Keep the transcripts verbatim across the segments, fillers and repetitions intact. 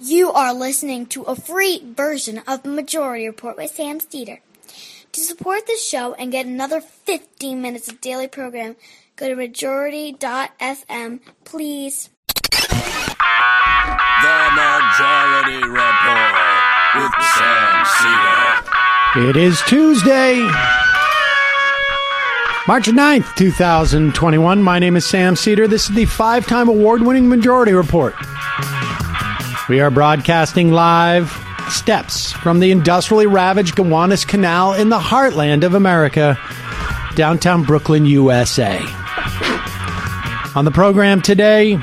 You are listening to a free version of the Majority Report with Sam Steeder. To support this show and get another fifteen minutes of daily program, go to majority dot f m, please. The Majority Report with Sam Steeder. It is Tuesday, March ninth, twenty twenty-one. My name is Sam Steeder. This is the five-time award-winning Majority Report. We are broadcasting live steps from the industrially ravaged Gowanus Canal in the heartland of America, downtown Brooklyn, U S A. On the program today,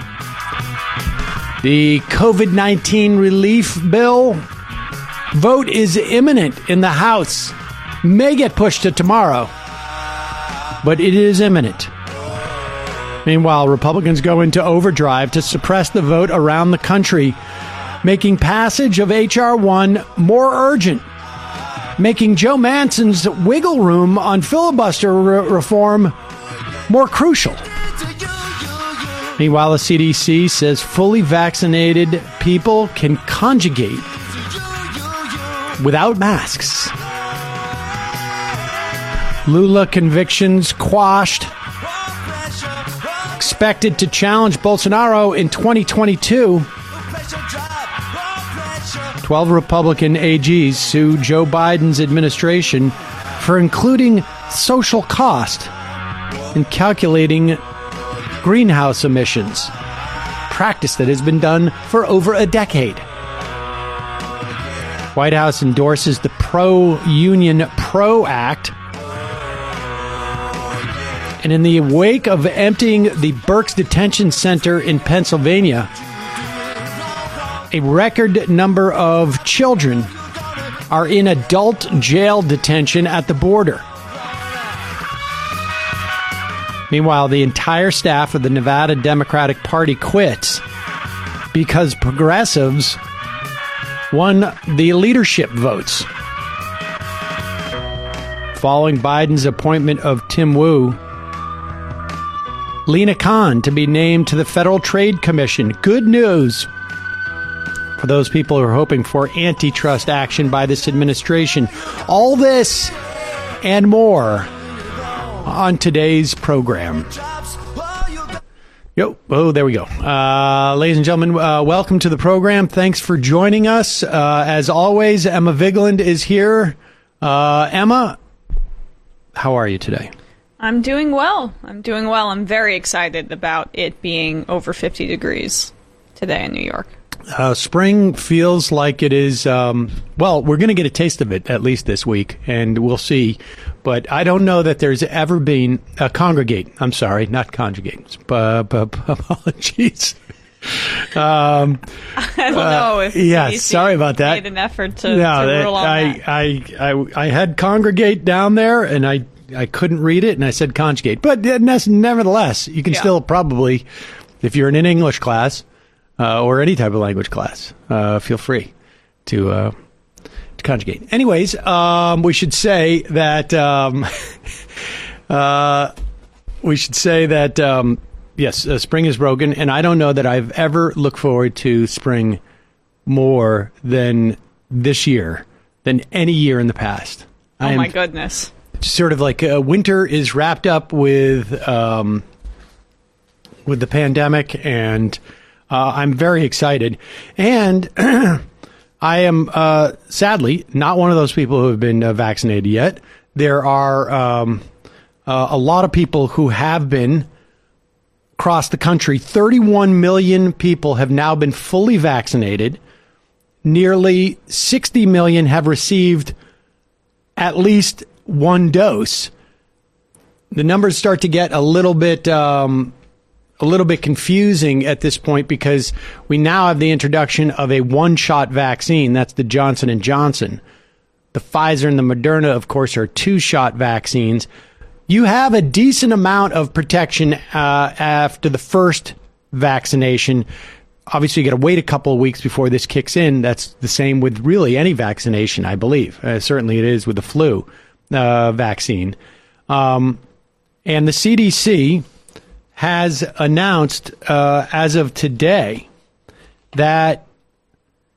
the COVID nineteen relief bill vote is imminent in the House. May get pushed to tomorrow, but it is imminent. Meanwhile, Republicans go into overdrive to suppress the vote around the country, making passage of H R one more urgent, making Joe Manchin's wiggle room on filibuster re- reform more crucial. Meanwhile, the C D C says fully vaccinated people can conjugate without masks. Lula convictions quashed. Expected to challenge Bolsonaro in twenty twenty-two. twelve Republican A Gs sue Joe Biden's administration for including social cost in calculating greenhouse emissions, practice that has been done for over a decade. White House endorses the Pro-Union PRO Act. And in the wake of emptying the Berks Detention Center in Pennsylvania, a record number of children are in adult jail detention at the border. Meanwhile, the entire staff of the Nevada Democratic Party quits because progressives won the leadership votes. Following Biden's appointment of Tim Wu, Lina Khan to be named to the Federal Trade Commission. Good news for those people who are hoping for antitrust action by this administration. All this and more on today's program. Yo, oh, there we go. Uh, ladies and gentlemen, uh, welcome to the program. Thanks for joining us. Uh, as always, Emma Vigeland is here. Uh, Emma, how are you today? I'm doing well. I'm doing well. I'm very excited about it being over fifty degrees today in New York. Uh, spring feels like it is, um, well, we're going to get a taste of it at least this week, and we'll see. But I don't know that there's ever been, uh, congregate, I'm sorry, not conjugate, uh, apologies. um, I don't know if uh, yeah, sorry about that. Made an effort to, no, to that, rule on I, that. I, I, I had congregate down there, and I, I couldn't read it, and I said conjugate. But nevertheless, you can yeah. still probably, if you're in an English class, Uh, or any type of language class, uh, feel free to uh, to conjugate. Anyways, um, we should say that um, uh, we should say that um, yes, uh, spring is broken, and I don't know that I've ever looked forward to spring more than this year, than any year in the past. Oh I am my goodness! Sort of like uh, winter is wrapped up with um, with the pandemic, and Uh, I'm very excited, and I am uh, sadly not one of those people who have been uh, vaccinated yet. There are um, uh, a lot of people who have been across the country. thirty-one million people have now been fully vaccinated. Nearly sixty million have received at least one dose. The numbers start to get a little bit Um, a little bit confusing at this point because we now have the introduction of a one-shot vaccine. That's the Johnson and Johnson. The Pfizer and the Moderna, of course, are two-shot vaccines. You have a decent amount of protection uh, after the first vaccination. Obviously, you got to wait a couple of weeks before this kicks in. That's the same with really any vaccination, I believe. Uh, certainly it is with the flu uh, vaccine. Um, and the C D C has announced uh, as of today that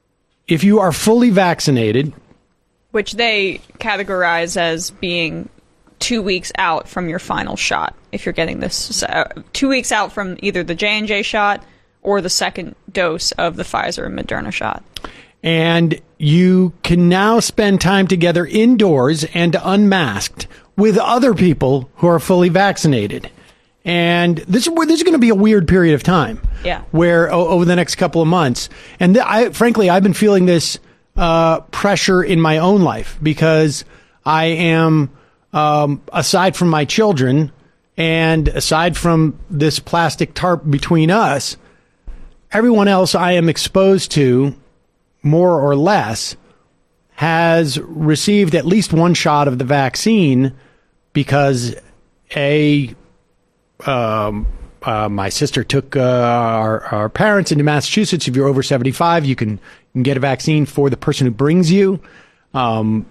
if you are fully vaccinated, which they categorize as being two weeks out from your final shot, if you're getting this, uh, two weeks out from either the J and J shot or the second dose of the Pfizer and Moderna shot. And you can now spend time together indoors and unmasked with other people who are fully vaccinated. And this is this is going to be a weird period of time. Yeah. Where o- over the next couple of months, and th- I frankly I've been feeling this uh, pressure in my own life because I am, um, aside from my children and aside from this plastic tarp between us, everyone else I am exposed to, more or less, has received at least one shot of the vaccine because a um, uh, my sister took uh, our, our parents into Massachusetts. If you're over seventy-five, you can, you can get a vaccine for the person who brings you. Um,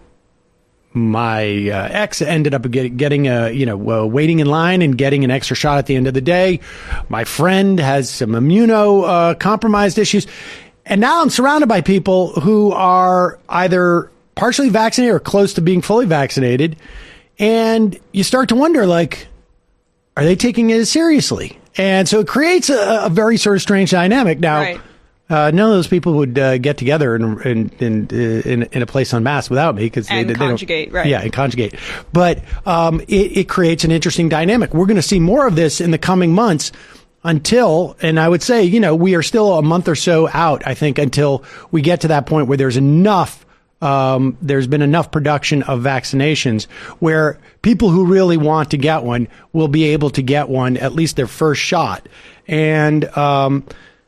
my uh, ex ended up get, getting a, you know, uh, waiting in line and getting an extra shot at the end of the day. My friend has some immuno uh, compromised issues. And now I'm surrounded by people who are either partially vaccinated or close to being fully vaccinated. And you start to wonder, like, are they taking it seriously? And so it creates a, a very sort of strange dynamic. Now, right. uh, none of those people would uh, get together in in, in in in a place unmasked without me because they, and they conjugate, don't, right? Yeah, and conjugate. But um, it, it creates an interesting dynamic. We're going to see more of this in the coming months. Until, and I would say, you know, we are still a month or so out, I think, until we get to that point where there's enough, um, there's been enough production of vaccinations where people who really want to get one will be able to get one, at least their first shot. And, um,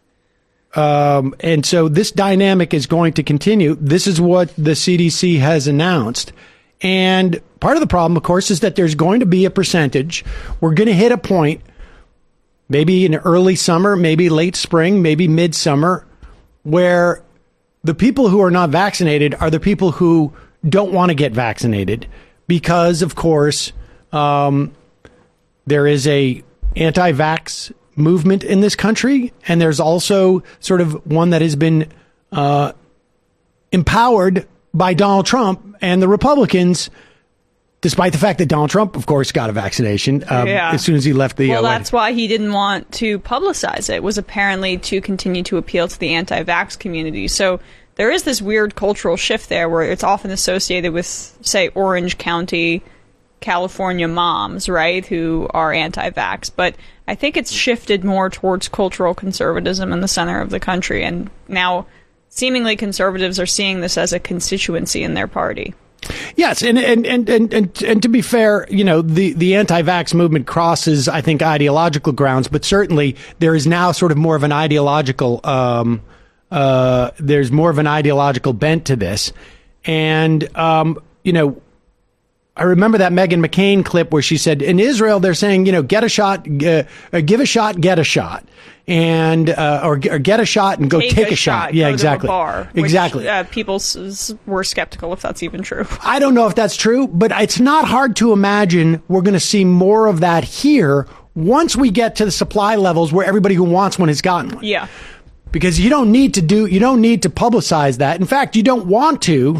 um, and so this dynamic is going to continue. This is what the C D C has announced. And part of the problem, of course, is that there's going to be a percentage. We're going to hit a point, maybe in early summer, maybe late spring, maybe midsummer, where the people who are not vaccinated are the people who don't want to get vaccinated because, of course, um, there is a anti-vax movement in this country, and there's also sort of one that has been uh, empowered by Donald Trump and the Republicans, despite the fact that Donald Trump, of course, got a vaccination um, yeah. as soon as he left the... Well, uh, that's why he didn't want to publicize it, was apparently to continue to appeal to the anti-vax community. So there is this weird cultural shift there where it's often associated with, say, Orange County, California moms, right, who are anti-vax. But I think it's shifted more towards cultural conservatism in the center of the country. And now seemingly conservatives are seeing this as a constituency in their party. Yes, and and, and, and, and and to be fair, you know, the, the anti-vax movement crosses, I think, ideological grounds, but certainly there is now sort of more of an ideological, um, uh, there's more of an ideological bent to this. And, um, you know, I remember that Meghan McCain clip where she said, in Israel, they're saying, you know, get a shot, uh, give a shot, get a shot. And uh, or, or get a shot and go take, take a, a shot. shot. Yeah, exactly. To a bar, which, exactly. Uh, people s- were skeptical if that's even true. I don't know if that's true, but it's not hard to imagine we're going to see more of that here once we get to the supply levels where everybody who wants one has gotten one. Yeah, because you don't need to do, you don't need to publicize that. In fact, you don't want to,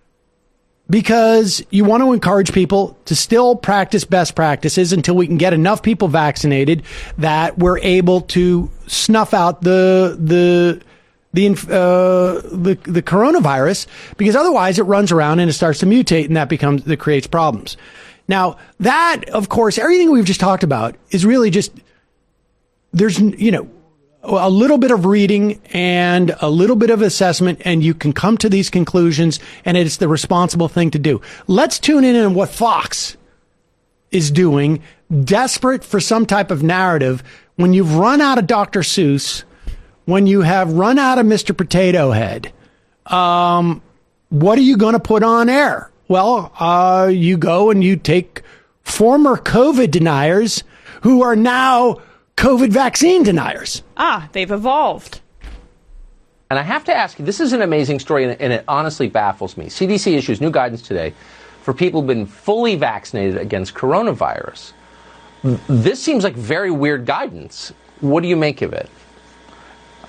because you want to encourage people to still practice best practices until we can get enough people vaccinated that we're able to snuff out the the the uh, the, the coronavirus, because otherwise it runs around and it starts to mutate, and that becomes that creates problems. Now, that, of course, everything we've just talked about is really just, there's, you know, a little bit of reading and a little bit of assessment, and you can come to these conclusions, and it's the responsible thing to do. Let's tune in on what Fox is doing, desperate for some type of narrative. When you've run out of Doctor Seuss, when you have run out of Mister Potato Head, um, what are you going to put on air? Well, uh, you go and you take former COVID deniers who are now COVID vaccine deniers. Ah, they've evolved. And I have to ask you, this is an amazing story, and it, and it honestly baffles me. C D C issues new guidance today for people who've been fully vaccinated against coronavirus. This seems like very weird guidance. What do you make of it?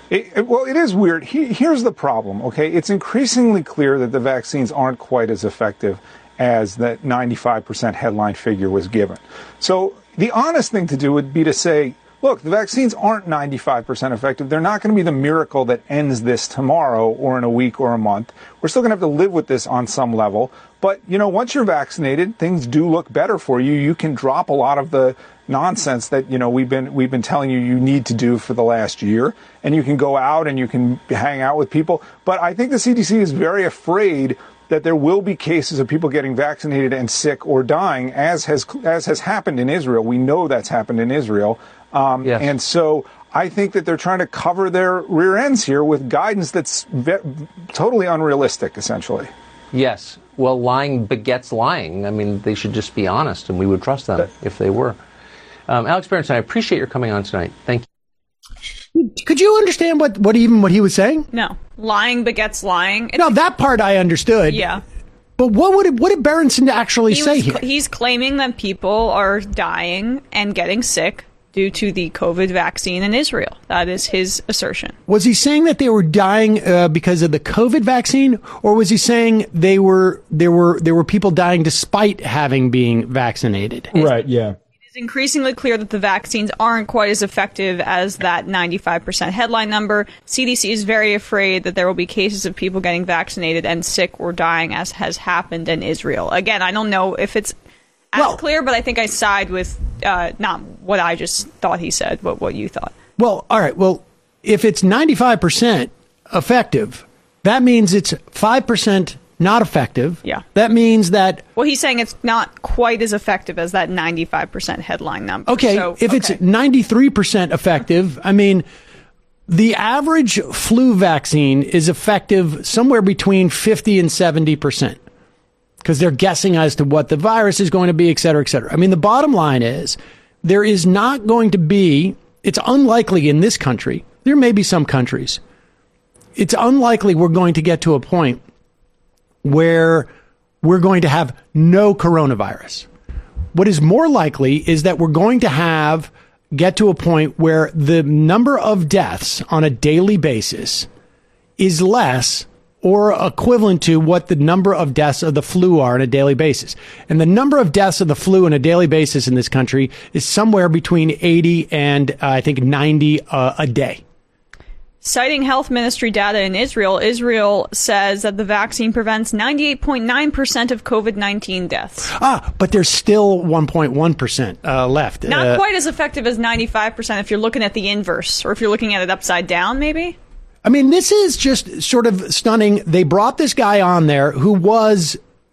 It, it, well, it is weird. He, here's the problem, okay? It's increasingly clear that the vaccines aren't quite as effective as that ninety-five percent headline figure was given. So the honest thing to do would be to say, look, the vaccines aren't ninety-five percent effective. They're not going to be the miracle that ends this tomorrow or in a week or a month. We're still going to have to live with this on some level. But, you know, once you're vaccinated, things do look better for you. You can drop a lot of the nonsense that, you know, we've been we've been telling you you need to do for the last year. And you can go out and you can hang out with people. But I think the C D C is very afraid that there will be cases of people getting vaccinated and sick or dying, as has as has happened in Israel. We know that's happened in Israel. Um, yes. And so I think that they're trying to cover their rear ends here with guidance that's ve- totally unrealistic, essentially. Yes. Well, lying begets lying. I mean, they should just be honest, and we would trust them if they were. Um, Alex Berenson, I appreciate your coming on tonight. Thank you. Could you understand what, what even what he was saying? No. Lying begets lying. It's no, that part I understood. Yeah. But what would it, what did Berenson actually he say was, here? He's claiming that people are dying and getting sick due to the COVID vaccine in Israel. That is his assertion. Was he saying that they were dying uh, because of the COVID vaccine, or was he saying they were there were there were people dying despite having being vaccinated? Right. Yeah. It's increasingly clear that the vaccines aren't quite as effective as that ninety-five percent headline number. C D C is very afraid that there will be cases of people getting vaccinated and sick or dying, as has happened in Israel. Again, I don't know if it's as well, clear, but I think I side with uh, not what I just thought he said, but what you thought. Well, all right. Well, if it's ninety-five percent effective, that means it's five percent not effective. Yeah. That means that... Well, he's saying it's not quite as effective as that ninety-five percent headline number. Okay, so, if okay. it's ninety-three percent effective, I mean, the average flu vaccine is effective somewhere between fifty and seventy percent. Because they're guessing as to what the virus is going to be, et cetera, et cetera. I mean, the bottom line is there is not going to be, it's unlikely in this country, there may be some countries, it's unlikely we're going to get to a point where we're going to have no coronavirus. What is more likely is that we're going to have, get to a point where the number of deaths on a daily basis is less or equivalent to what the number of deaths of the flu are on a daily basis. And the number of deaths of the flu on a daily basis in this country is somewhere between eighty and uh, I think ninety uh, a day. Citing health ministry data in Israel, Israel says that the vaccine prevents ninety-eight point nine percent of COVID nineteen deaths. Ah, but there's still one point one percent uh, left. Not uh, quite as effective as ninety-five percent if you're looking at the inverse, or if you're looking at it upside down, maybe? I mean, this is just sort of stunning. They brought this guy on there who was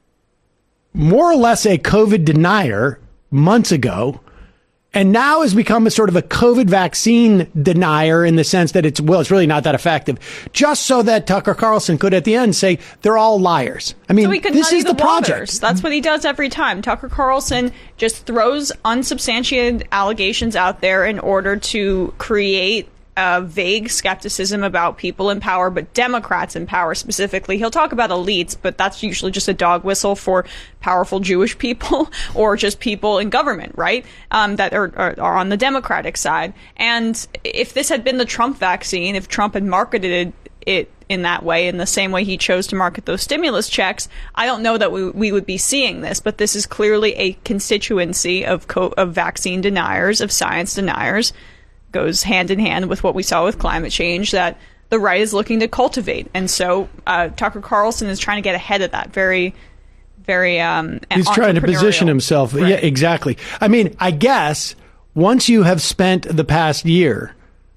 more or less a COVID denier months ago, and now has become a sort of a COVID vaccine denier in the sense that it's, well, it's really not that effective, just so that Tucker Carlson could at the end say they're all liars. I mean, so this is the, the project. That's what he does every time. Tucker Carlson just throws unsubstantiated allegations out there in order to create Uh, vague skepticism about people in power, but Democrats in power specifically. He'll talk about elites, but that's usually just a dog whistle for powerful Jewish people or just people in government, right? Um, that are, are, are on the Democratic side. And if this had been the Trump vaccine, if Trump had marketed it, it in that way, in the same way he chose to market those stimulus checks, I don't know that we, we would be seeing this. But this is clearly a constituency of, co- of vaccine deniers, of science deniers. Goes hand in hand with what we saw with climate change that the right is looking to cultivate. And so uh, Tucker Carlson is trying to get ahead of that. Very, very um, He's trying to position himself. Right. Yeah, exactly. I mean, I guess once you have spent the past year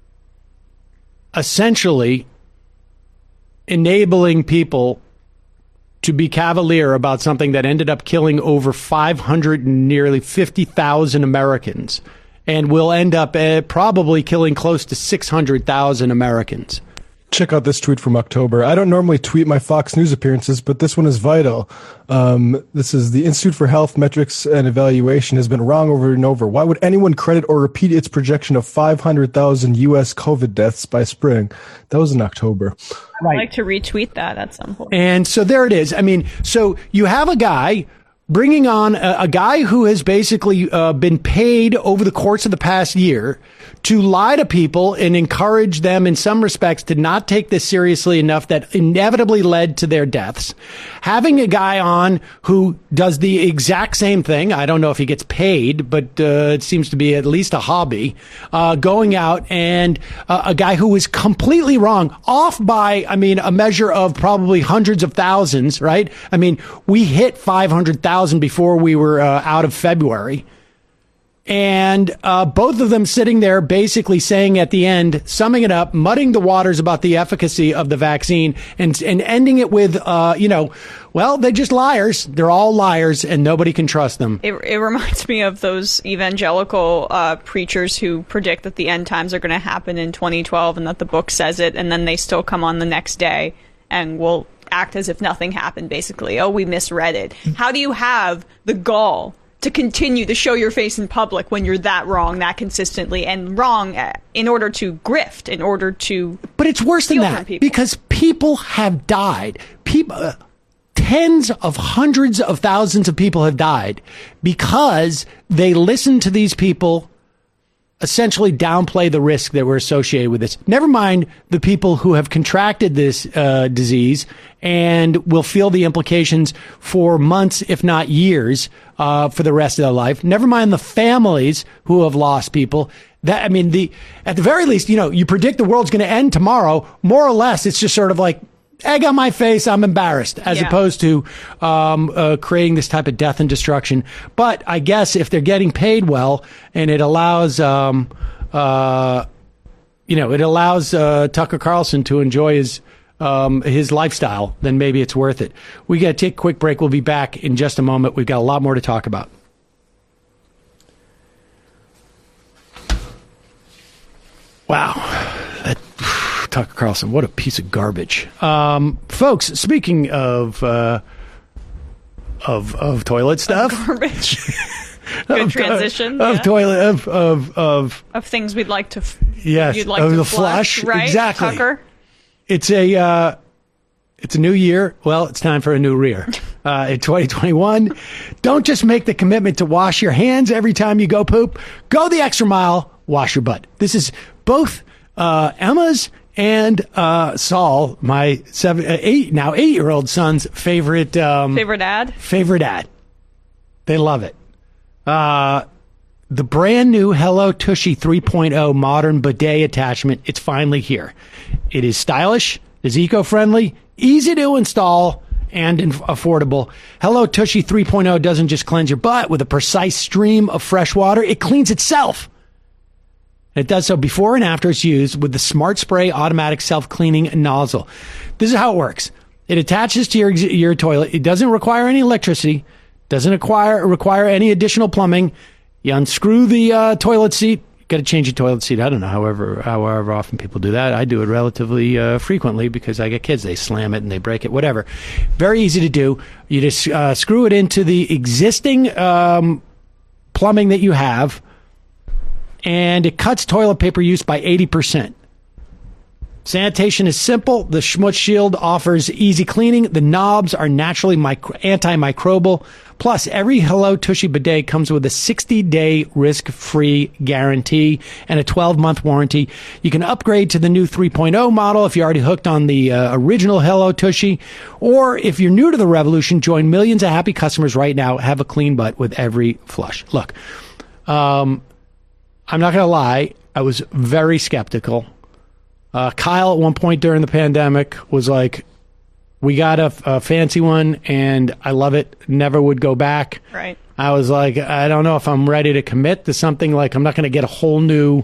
essentially enabling people to be cavalier about something that ended up killing over five hundred, nearly fifty thousand Americans, and will end up uh, probably killing close to six hundred thousand Americans. Check out this tweet from October. I don't normally tweet my Fox News appearances, but this one is vital. Um, this is the Institute for Health Metrics and Evaluation has been wrong over and over. Why would anyone credit or repeat its projection of five hundred thousand U S COVID deaths by spring? That was in October. I'd like to retweet that at some point. And so there it is. I mean, so you have a guy bringing on a, a guy who has basically uh, been paid over the course of the past year to lie to people and encourage them in some respects to not take this seriously enough that inevitably led to their deaths. Having a guy on who does the exact same thing, I don't know if he gets paid, but uh, it seems to be at least a hobby, uh, going out and uh, a guy who was completely wrong, off by, I mean, a measure of probably hundreds of thousands, right? I mean, we hit five hundred thousand before we were uh, out of February. And uh, both of them sitting there basically saying at the end, summing it up, muddying the waters about the efficacy of the vaccine and, and ending it with, uh, you know, well, they're just liars. They're all liars and nobody can trust them. It, it reminds me of those evangelical uh, preachers who predict that the end times are going to happen in twenty twelve and that the book says it, and then they still come on the next day and will act as if nothing happened, basically. Oh, we misread it. How do you have the gall to continue to show your face in public when you're that wrong, that consistently, and wrong in order to grift, in order to But it's worse than that, people. because people have died. People, uh, tens of hundreds of thousands of people have died because they listened to these people essentially downplay the risk that were associated with this. Never mind the people who have contracted this uh, disease and will feel the implications for months, if not years, uh, for the rest of their life. Never mind the families who have lost people. That, I mean, the at the very least, you know, you predict the world's going to end tomorrow. More or less, it's just sort of like, egg on my face, I'm embarrassed, as yeah. opposed to um, uh, creating this type of death and destruction. But I guess if they're getting paid well and it allows, um, uh, you know, it allows uh, Tucker Carlson to enjoy his um, his lifestyle, then maybe it's worth it. We got to take a quick break. We'll be back in just a moment. We've got a lot more to talk about. Wow. That, Tucker Carlson, what a piece of garbage. Um, folks, speaking of uh, of of toilet stuff. Of garbage. Good of, transition. Of yeah. toilet, of, of, of, of things we'd like to, f- yes, you'd like of to the flush, flush, right, exactly. Tucker? It's a, uh, it's a new year. Well, it's time for a new rear. Uh, in twenty twenty-one, don't just make the commitment to wash your hands every time you go poop. Go the extra mile, wash your butt. This is both uh, Emma's and uh, Saul, my seven, uh, eight, now eight-year-old son's favorite... Um, favorite ad? Favorite ad. They love it. Uh, the brand new Hello Tushy three point oh modern bidet attachment, it's finally here. It is stylish, is eco-friendly, easy to install, and inf- affordable. Hello Tushy three point oh doesn't just cleanse your butt with a precise stream of fresh water, it cleans itself. It does so before and after it's used with the Smart Spray automatic self-cleaning nozzle. This is how it works. It attaches to your your toilet. It doesn't require any electricity. Doesn't require require any additional plumbing. You unscrew the uh, toilet seat. You got to change your toilet seat. I don't know, however, however often people do that. I do it relatively uh, frequently because I get kids. They slam it and they break it, whatever. Very easy to do. You just uh, screw it into the existing um, plumbing that you have, and it cuts toilet paper use by eighty percent. Sanitation is simple. The Schmutz Shield offers easy cleaning. The knobs are naturally micro- antimicrobial. Plus, every Hello Tushy bidet comes with a sixty-day risk-free guarantee and a twelve-month warranty. You can upgrade to the new three point oh model if you're already hooked on the uh, original Hello Tushy. Or if you're new to the revolution, join millions of happy customers right now. Have a clean butt with every flush. Look, um, I'm not going to lie. I was very skeptical. Uh, Kyle, at one point during the pandemic, was like, we got a, a fancy one, and I love it. Never would go back. Right. I was like, I don't know if I'm ready to commit to something. Like, I'm not going to get a whole new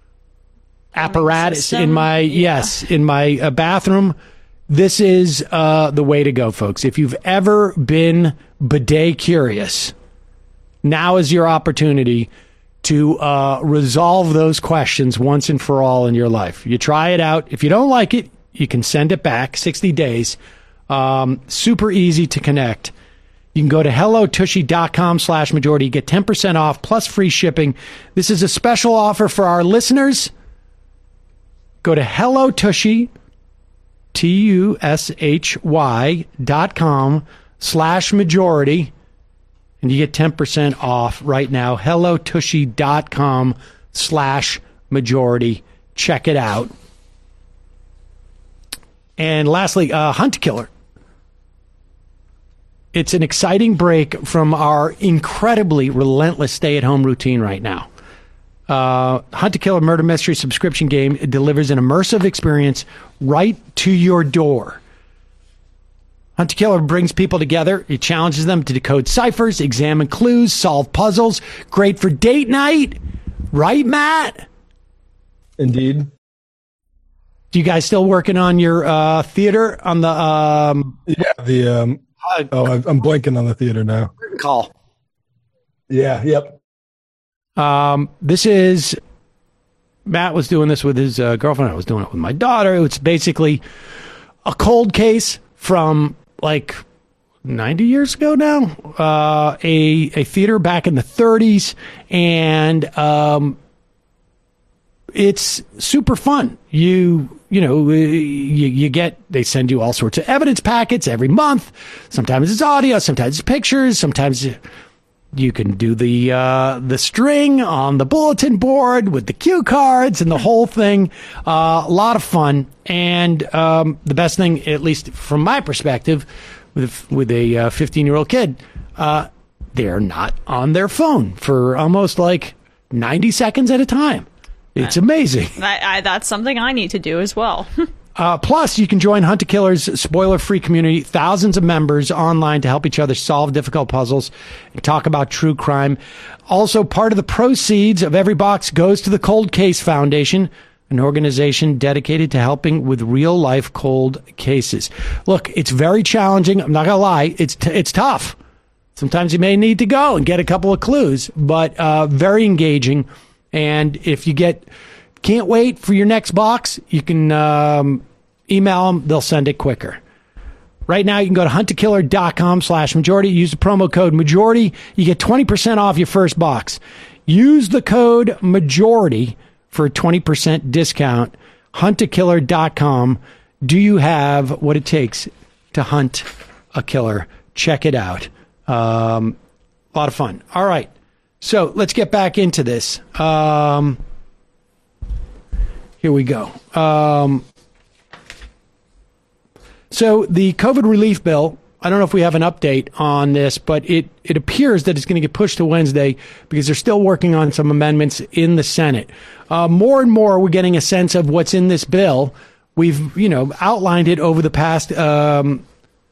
apparatus in my, yeah. yes, in my uh, bathroom. This is uh, the way to go, folks. If you've ever been bidet curious, now is your opportunity to uh, resolve those questions once and for all in your life. You try it out. If you don't like it, you can send it back, sixty days. Um, super easy to connect. You can go to hellotushy.com slash majority. Get ten percent off plus free shipping. This is a special offer for our listeners. Go to hellotushy, T U S H Y dot com slash majority. And you get ten percent off right now. hellotushy.com slash Majority. Check it out. And lastly, uh, Hunt Killer. It's an exciting break from our incredibly relentless stay-at-home routine right now. Uh, Hunt Killer Murder Mystery subscription game delivers an immersive experience right to your door. Hunt Killer brings people together. It challenges them to decode ciphers, examine clues, solve puzzles. Great for date night. Right, Matt? Indeed. Do you guys still working on your uh, theater on the... Um, yeah, the... Um, uh, oh, I'm blanking on the theater now. Call. Yeah, yep. Um, this is... Matt was doing this with his uh, girlfriend. I was doing it with my daughter. It's basically a cold case from... like ninety years ago now, uh, a, a theater back in the thirties. And, um, it's super fun. You, you know, you, you get, they send you all sorts of evidence packets every month. Sometimes it's audio, sometimes it's pictures, sometimes you can do the, uh, the string on the bulletin board with the cue cards and the whole thing. Uh, a lot of fun. And, um, the best thing, at least from my perspective, with, with a uh, fifteen year old kid, uh, they're not on their phone for almost like ninety seconds at a time. It's amazing. I, I, that's something I need to do as well. uh, plus, you can join Hunt Killer's spoiler-free community, thousands of members online to help each other solve difficult puzzles and talk about true crime. Also, part of the proceeds of every box goes to the Cold Case Foundation, an organization dedicated to helping with real-life cold cases. Look, it's very challenging. I'm not going to lie. It's t- it's tough. Sometimes you may need to go and get a couple of clues, but uh, very engaging. And if you get can't wait for your next box, you can um, email them. They'll send it quicker. Right now, you can go to huntakiller.com slash majority. Use the promo code majority. You get twenty percent off your first box. Use the code majority for a twenty percent discount. huntakiller dot com. Do you have what it takes to hunt a killer? Check it out. Um, a lot of fun. All right. So let's get back into this. Um, here we go. Um, so the COVID relief bill, I don't know if we have an update on this, but it, it appears that it's going to get pushed to Wednesday because they're still working on some amendments in the Senate. Uh, more and more, we're getting a sense of what's in this bill. We've, you know, outlined it over the past um,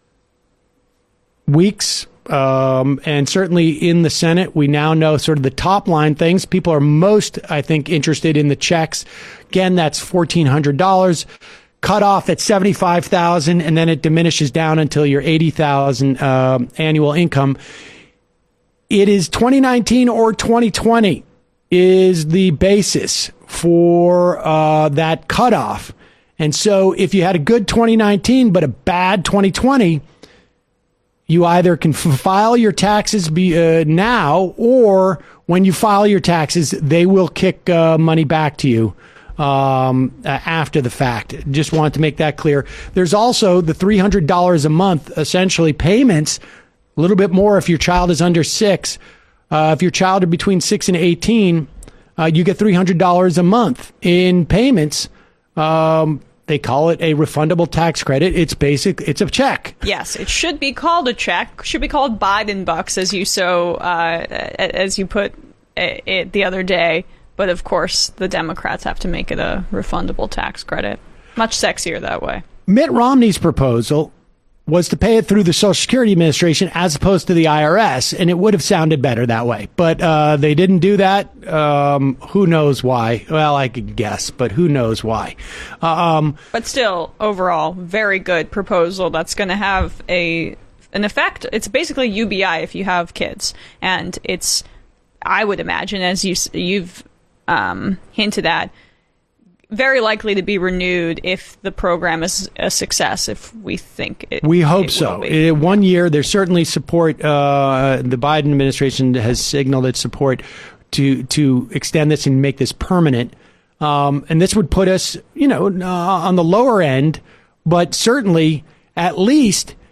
weeks. Um, and certainly in the Senate, we now know sort of the top line things. People are most, I think, interested in the checks. Again, that's fourteen hundred dollars. Cut off at seventy-five thousand dollars, and then it diminishes down until your eighty thousand dollars uh, annual income. It is twenty nineteen or twenty twenty is the basis for uh, that cutoff. And so if you had a good twenty nineteen but a bad twenty twenty, you either can f- file your taxes be, uh, now, or when you file your taxes, they will kick uh, money back to you um, uh, after the fact. Just wanted to make that clear. There's also the three hundred dollars a month, essentially payments, a little bit more if your child is under six. Uh, if your child are between six and eighteen, uh, you get three hundred dollars a month in payments. Um, They call it a refundable tax credit. It's basic. It's a check. Yes, it should be called a check. Should be called Biden bucks, as you so uh, as you put it the other day. But of course, the Democrats have to make it a refundable tax credit. Much sexier that way. Mitt Romney's proposal was to pay it through the Social Security Administration as opposed to the I R S, and it would have sounded better that way. But uh, they didn't do that. Um, who knows why? Well, I could guess, but who knows why? Um, but still, overall, very good proposal that's going to have a an effect. It's basically U B I if you have kids, and it's, I would imagine, as you you've um, hinted at, very likely to be renewed if the program is a success, if we think it We hope it so. Will be. One year, there's certainly support. Uh, the Biden administration has signaled its support to to extend this and make this permanent. Um, and this would put us, you know, uh, on the lower end, but certainly at least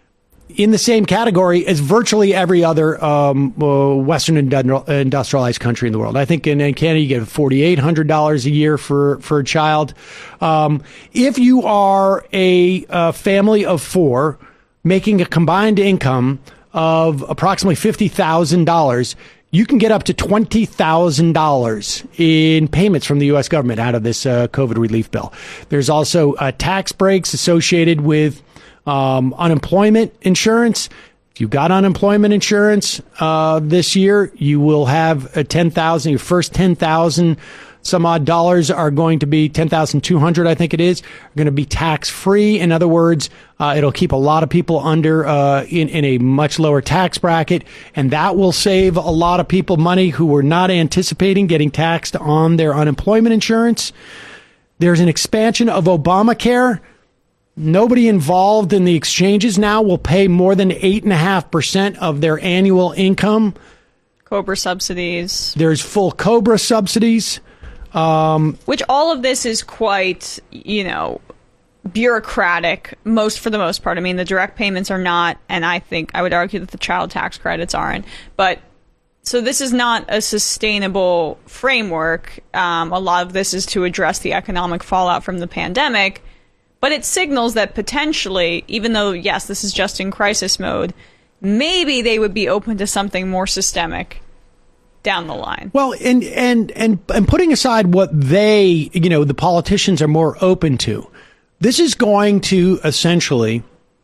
in the same category as virtually every other um, uh, Western industrialized country in the world. I think in, in Canada you get forty-eight hundred dollars a year for, for a child. Um, if you are a, a family of four making a combined income of approximately fifty thousand dollars, you can get up to twenty thousand dollars in payments from the U S government out of this uh, COVID relief bill. There's also uh, tax breaks associated with um, unemployment insurance. If you've got unemployment insurance uh, this year, you will have a ten thousand dollars, your first ten thousand dollars some odd dollars are going to be ten thousand two hundred dollars, I think it is, are going to be tax free. In other words, uh, it'll keep a lot of people under uh, in, in a much lower tax bracket, and that will save a lot of people money who were not anticipating getting taxed on their unemployment insurance. There's an expansion of Obamacare. Nobody involved in the exchanges now will pay more than eight point five percent of their annual income. COBRA subsidies. There's full COBRA subsidies. Um, Which all of this is quite, you know, bureaucratic, most for the most part. I mean, the direct payments are not, and I think I would argue that the child tax credits aren't. But so this is not a sustainable framework. Um, a lot of this is to address the economic fallout from the pandemic. But it signals that potentially, even though, yes, this is just in crisis mode, maybe they would be open to something more systemic down the line. Well, and, and, and, and putting aside what they, you know, the politicians are more open to, this is going to essentially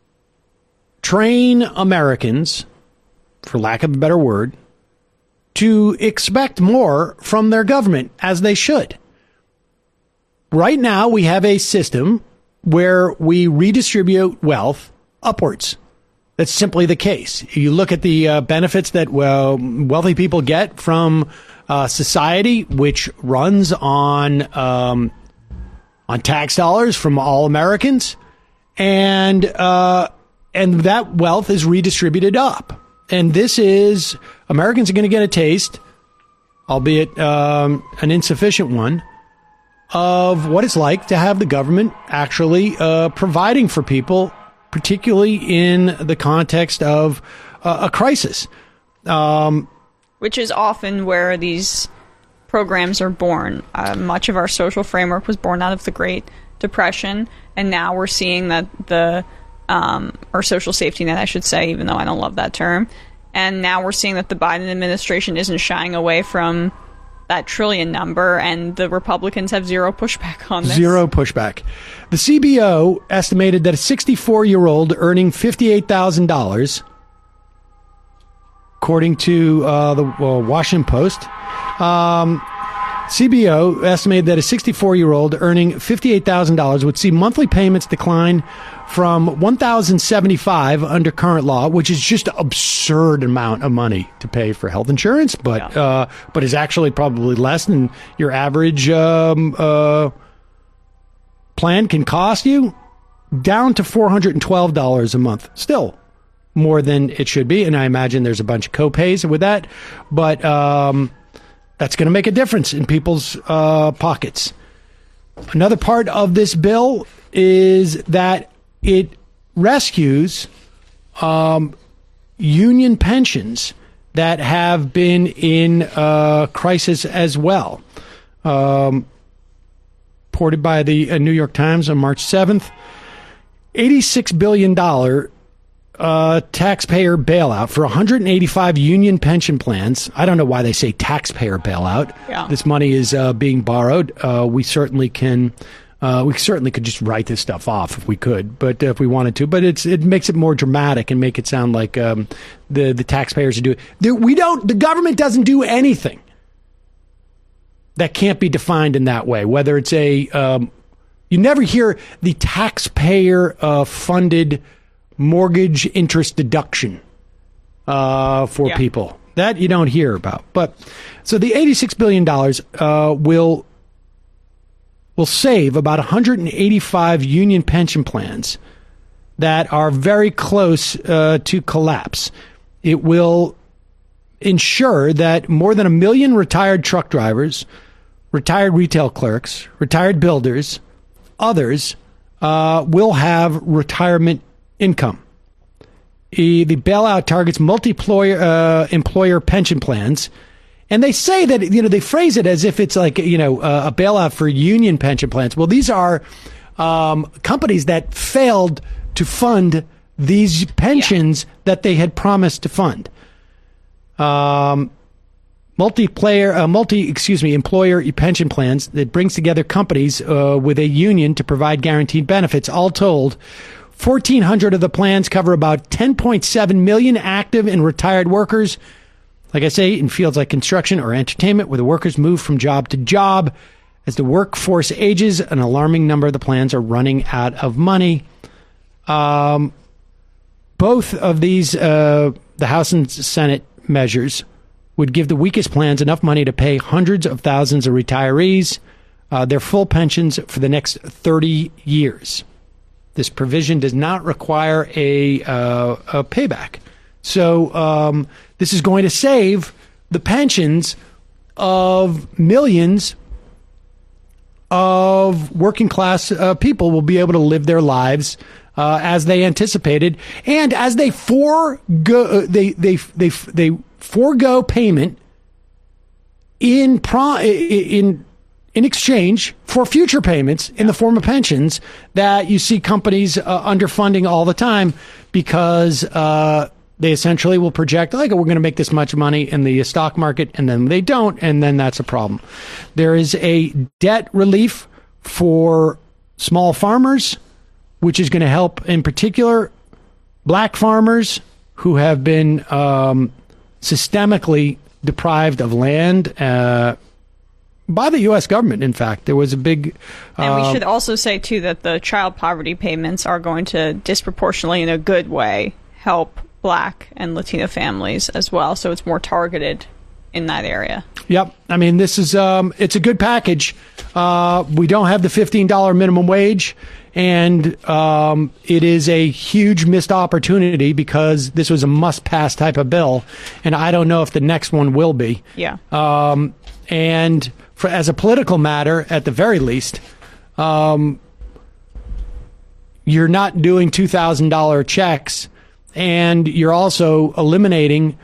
train Americans, for lack of a better word, to expect more from their government, as they should. Right now, we have a system where we redistribute wealth upwards. That's simply the case. You look at the uh, benefits that well, wealthy people get from uh, society, which runs on um, on tax dollars from all Americans, and uh, and that wealth is redistributed up. And this is Americans are going to get a taste, albeit um, an insufficient one, of what it's like to have the government actually uh, providing for people, particularly in the context of uh, a crisis. Um, Which is often where these programs are born. Uh, much of our social framework was born out of the Great Depression, and now we're seeing that the, um, or social safety net, I should say, even though I don't love that term, and now we're seeing that the Biden administration isn't shying away from that trillion number, and the Republicans have zero pushback on this. Zero pushback. The C B O estimated that a sixty-four-year-old earning fifty-eight thousand dollars, according to uh, the uh, Washington Post, um, C B O estimated that a sixty-four-year-old earning fifty-eight thousand dollars would see monthly payments decline from one thousand seventy-five dollars under current law, which is just an absurd amount of money to pay for health insurance, but yeah. uh, but is actually probably less than your average um, uh, plan can cost you, down to four hundred twelve dollars a month. Still more than it should be, and I imagine there's a bunch of co-pays with that, but um, that's going to make a difference in people's uh, pockets. Another part of this bill is that it rescues um, union pensions that have been in uh, crisis as well. Um, reported by the uh, New York Times on March seventh, eighty-six billion dollars uh, taxpayer bailout for one hundred eighty-five union pension plans. I don't know why they say taxpayer bailout. Yeah. This money is uh, being borrowed. Uh, we certainly can... Uh, we certainly could just write this stuff off if we could, but uh, if we wanted to. But it's it makes it more dramatic and make it sound like um, the the taxpayers are doing. We don't. The government doesn't do anything that can't be defined in that way. Whether it's a, um, you never hear the taxpayer uh, funded mortgage interest deduction uh, for yeah. people. That you don't hear about. But so the eighty-six billion dollars uh, will. will save about one hundred eighty-five union pension plans that are very close uh, to collapse. It will ensure that more than a million retired truck drivers, retired retail clerks, retired builders, others uh, will have retirement income. the bailout targets multi-employer uh, employer pension plans. And they say that, you know, they phrase it as if it's like, you know, uh, a bailout for union pension plans. Well, these are um, companies that failed to fund these pensions yeah. that they had promised to fund. Um, multiplayer, uh, multi, excuse me, employer pension plans that brings together companies uh, with a union to provide guaranteed benefits. All told, fourteen hundred of the plans cover about ten point seven million active and retired workers. Like I say, in fields like construction or entertainment, where the workers move from job to job. As the workforce ages, an alarming number of the plans are running out of money. Um, both of these, uh, the House and Senate measures, would give the weakest plans enough money to pay hundreds of thousands of retirees uh, their full pensions for the next thirty years. This provision does not require a, uh, a payback. So um, this is going to save the pensions of millions of working class uh, people will be able to live their lives uh, as they anticipated, and as they forego uh, they they they they forego payment in pro in in exchange for future payments in the form of pensions that you see companies uh, underfunding all the time because. Uh, They essentially will project, like, we're going to make this much money in the stock market, and then they don't, and then that's a problem. There is a debt relief for small farmers, which is going to help, in particular, black farmers who have been um, systemically deprived of land uh, by the U S government, in fact. There was a big... Uh, and we should also say, too, that the child poverty payments are going to disproportionately, in a good way, help Black and Latino families as well, so it's more targeted in that area. Yep. I mean, this is um, it's a good package. Uh, we don't have the fifteen dollars minimum wage, and um, it is a huge missed opportunity because this was a must-pass type of bill, and I don't know if the next one will be. Yeah. Um, and for, as a political matter, at the very least, um, you're not doing two thousand dollars checks. And you're also eliminating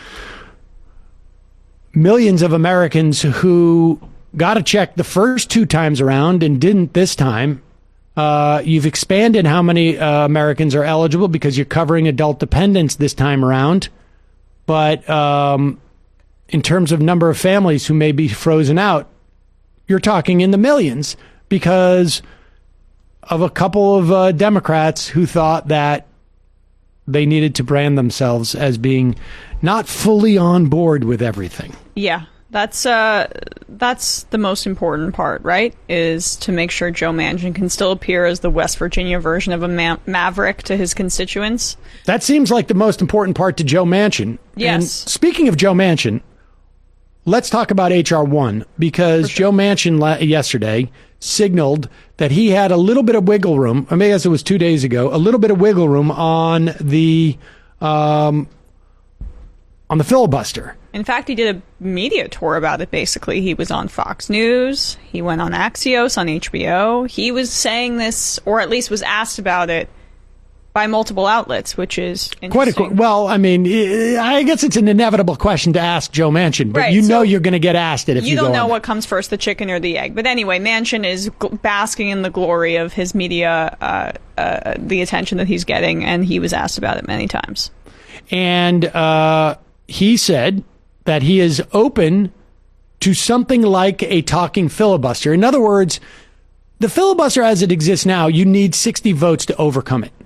millions of Americans who got a check the first two times around and didn't this time. Uh, you've expanded how many uh, Americans are eligible because you're covering adult dependents this time around. But um, in terms of number of families who may be frozen out, you're talking in the millions because of a couple of uh, Democrats who thought that they needed to brand themselves as being not fully on board with everything. Yeah, that's uh, that's the most important part, right? Is to make sure Joe Manchin can still appear as the West Virginia version of a ma- maverick to his constituents. That seems like the most important part to Joe Manchin. Yes. And speaking of Joe Manchin, let's talk about H R one, because sure. Joe Manchin la- yesterday signaled that he had a little bit of wiggle room. I mean, I guess it was two days ago, a little bit of wiggle room on the um, on the filibuster. In fact, he did a media tour about it, basically. He was on Fox News. He went on Axios on H B O. He was saying this, or at least was asked about it, by multiple outlets, which is quite a well. I mean, I guess it's an inevitable question to ask Joe Manchin, but right, you so know you're going to get asked it if you, you don't go know on what comes first, the chicken or the egg. But anyway, Manchin is g- basking in the glory of his media, uh, uh, the attention that he's getting, and he was asked about it many times. And uh, he said that he is open to something like a talking filibuster. In other words, the filibuster as it exists now, you need sixty votes to overcome it.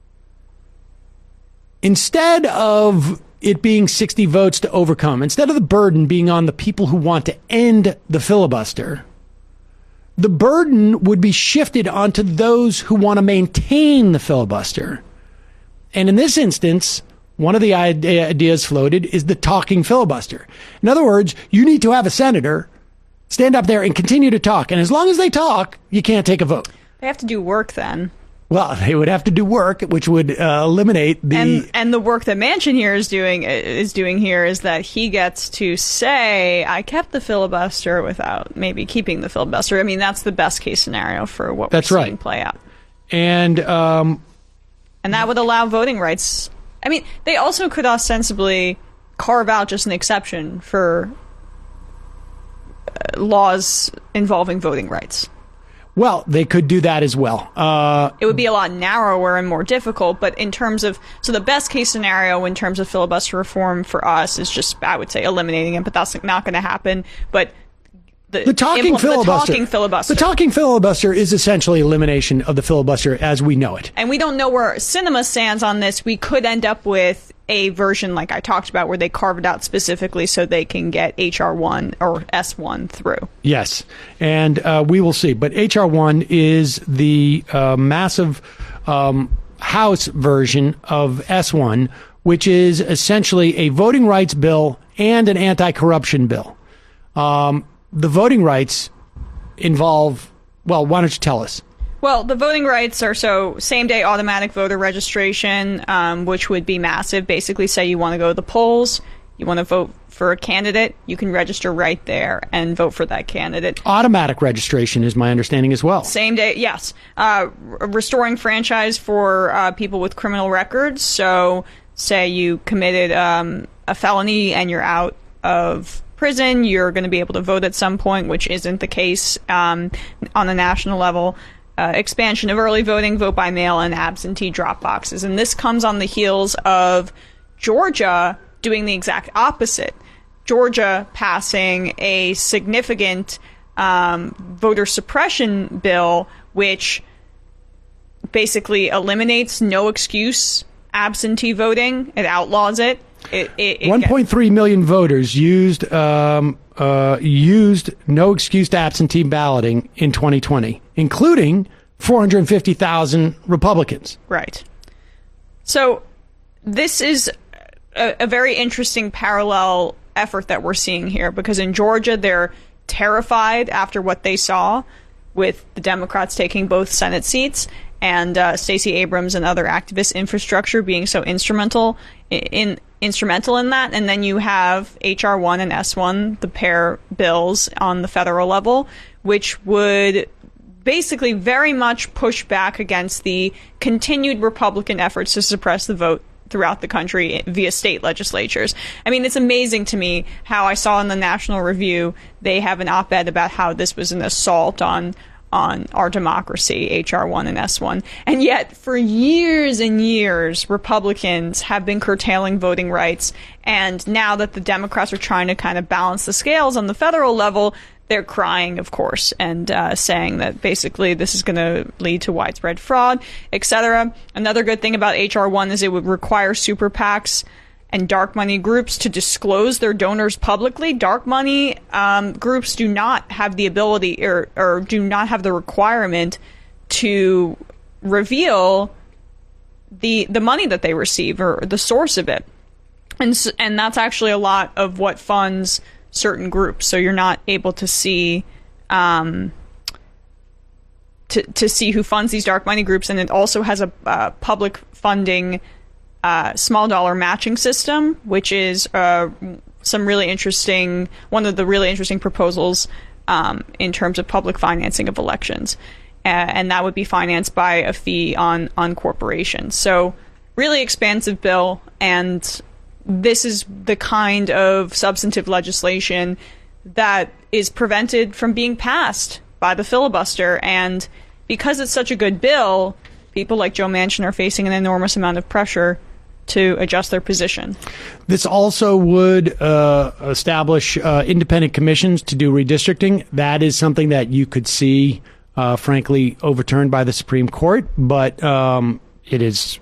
Instead of it being sixty votes to overcome, instead of the burden being on the people who want to end the filibuster, the burden would be shifted onto those who want to maintain the filibuster. And in this instance, one of the ideas floated is the talking filibuster. In other words, you need to have a senator stand up there and continue to talk. And as long as they talk, you can't take a vote. They have to do work then. Well, they would have to do work, which would uh, eliminate the and and the work that Manchin here is doing is doing here is that he gets to say, "I kept the filibuster without maybe keeping the filibuster." I mean, that's the best case scenario for what that's we're right. seeing play out, and um, and that would allow voting rights I mean, they also could ostensibly carve out just an exception for uh, laws involving voting rights. Well, they could do that as well. Uh, it would be a lot narrower and more difficult, but in terms of, so the best case scenario in terms of filibuster reform for us is just, I would say, eliminating it, but that's not going to happen. But the, the, talking impl- filibuster, the talking filibuster. The talking filibuster is essentially elimination of the filibuster as we know it. And we don't know where Sinema stands on this. We could end up with a version like I talked about where they carve it out specifically so they can get H R one or S one through. Yes, and uh, we will see. But H R one is the uh, massive um, House version of S one, which is essentially a voting rights bill and an anti-corruption bill. Um, the voting rights involve, well, why don't you tell us? Well, the voting rights are so same-day automatic voter registration, um, which would be massive. Basically, say you want to go to the polls, you want to vote for a candidate, you can register right there and vote for that candidate. Automatic registration is my understanding as well. Same day, yes. Uh, r- restoring franchise for uh, people with criminal records. So, say you committed um, a felony and you're out of prison, you're going to be able to vote at some point, which isn't the case um, on the national level. Uh, expansion of early voting, vote by mail, and absentee drop boxes. And this comes on the heels of Georgia doing the exact opposite. Georgia passing a significant um, voter suppression bill, which basically eliminates no excuse absentee voting. It outlaws it. It, it, it one point three million voters used um, uh, used no excuse absentee balloting in twenty twenty, including four hundred fifty thousand Republicans. Right. So this is a, a very interesting parallel effort that we're seeing here, because in Georgia they're terrified after what they saw with the Democrats taking both Senate seats and uh, Stacey Abrams and other activist infrastructure being so instrumental in, in instrumental in that. And then you have H R one and S one, the pair bills on the federal level, which would basically very much push back against the continued Republican efforts to suppress the vote throughout the country via state legislatures. I mean, it's amazing to me how I saw in the National Review, they have an op-ed about how this was an assault on on our democracy, H R one and S one. And yet, for years and years, Republicans have been curtailing voting rights. And now that the Democrats are trying to kind of balance the scales on the federal level, they're crying, of course, and uh, saying that basically this is going to lead to widespread fraud, et cetera. Another good thing about H R one is it would require super PACs and dark money groups to disclose their donors publicly. Dark money um, groups do not have the ability or, or do not have the requirement to reveal the the money that they receive or the source of it. And and that's actually a lot of what funds certain groups. So you're not able to see um, to to see who funds these dark money groups. And it also has a uh, public funding Uh, small dollar matching system, which is uh, some really interesting, one of the really interesting proposals um, in terms of public financing of elections. Uh, and that would be financed by a fee on, on corporations. So really expansive bill. And this is the kind of substantive legislation that is prevented from being passed by the filibuster. And because it's such a good bill, people like Joe Manchin are facing an enormous amount of pressure to adjust their position. This also would uh, establish uh, independent commissions to do redistricting. That is something that you could see, uh, frankly, overturned by the Supreme Court. But um, it is,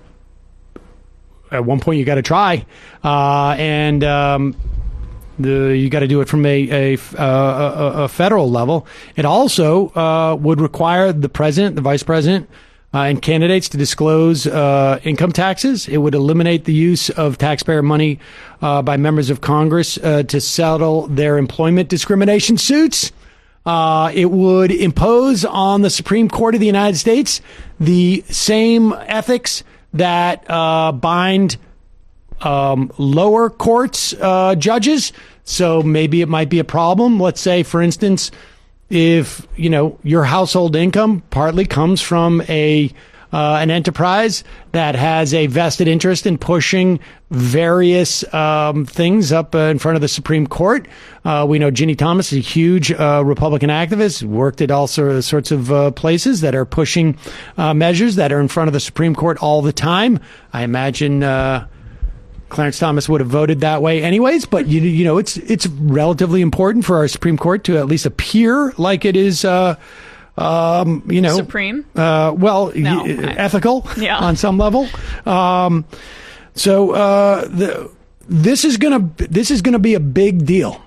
at one point, you got to try. Uh, and um, the you got to do it from a, a, a, a federal level. It also uh, would require the president, the vice president, Uh, and candidates to disclose uh, income taxes. It would eliminate the use of taxpayer money uh, by members of Congress uh, to settle their employment discrimination suits. Uh, it would impose on the Supreme Court of the United States the same ethics that uh, bind um, lower courts uh, judges. So maybe it might be a problem. Let's say, for instance, if, you know, your household income partly comes from a uh, an enterprise that has a vested interest in pushing various um, things up uh, in front of the Supreme Court. Uh, we know Ginny Thomas is a huge uh, Republican activist, worked at all sor- sorts of uh, places that are pushing uh, measures that are in front of the Supreme Court all the time. I imagine uh, Clarence Thomas would have voted that way anyways, but you, you know, it's it's relatively important for our Supreme Court to at least appear like it is, uh, um, you know, supreme. Uh, well, No, y- I- ethical Yeah. on some level. Um, so uh, the, this is gonna this is gonna be a big deal.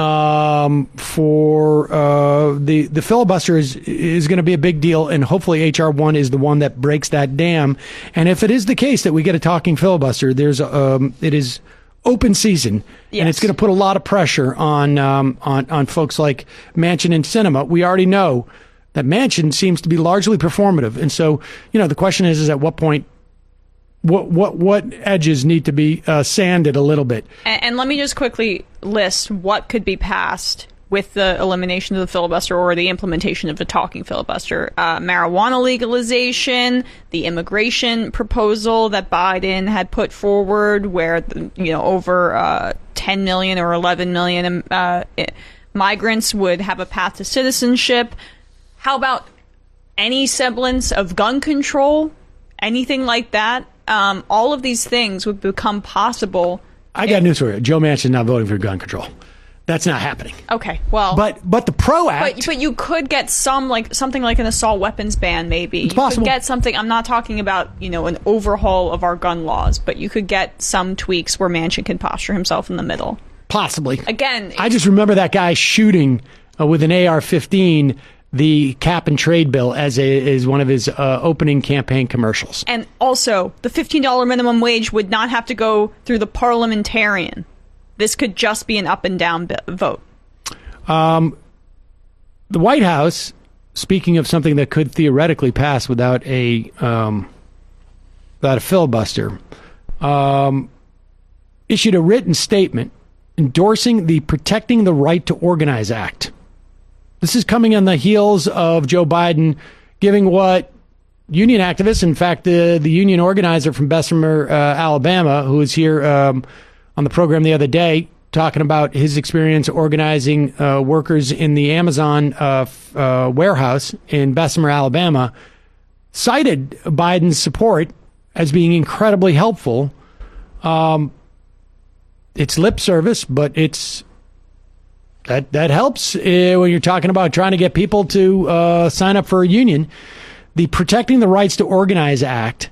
Um, for uh, the the filibuster is is going to be a big deal, and hopefully H R one is the one that breaks that dam. And if it is the case that we get a talking filibuster, there's um, it is open season, Yes. and it's going to put a lot of pressure on um, on on folks like Manchin and Sinema. We already know that Manchin seems to be largely performative, and so you know the question is is at what point. What what what edges need to be uh, sanded a little bit? And, and let me just quickly list what could be passed with the elimination of the filibuster or the implementation of a talking filibuster. Uh, marijuana legalization, the immigration proposal that Biden had put forward, where you know over uh, ten million or eleven million uh, migrants would have a path to citizenship. How about any semblance of gun control? Anything like that? Um, all of these things would become possible. I got news for you. Joe Manchin not voting for gun control. That's not happening. Okay, well, But but the PRO Act. but but you could get some like something like an assault weapons ban, maybe. It's you possible. could get something. I'm not talking about you know an overhaul of our gun laws, but you could get some tweaks where Manchin can posture himself in the middle. Possibly. Again, I just remember that guy shooting uh, with an A R fifteen the cap and trade bill as a, as one of his uh, opening campaign commercials. And also, the fifteen dollars minimum wage would not have to go through the parliamentarian. This could just be an up and down bi- vote. Um, the White House, speaking of something that could theoretically pass without a um, without a filibuster, um, issued a written statement endorsing the Protecting the Right to Organize Act. This is coming on the heels of Joe Biden giving what union activists, in fact, the, the union organizer from Bessemer, uh, Alabama, who was here um, on the program the other day, talking about his experience organizing uh, workers in the Amazon uh, f- uh, warehouse in Bessemer, Alabama, cited Biden's support as being incredibly helpful. Um, it's lip service, but it's That that helps uh, when you're talking about trying to get people to uh, sign up for a union. The Protecting the Rights to Organize Act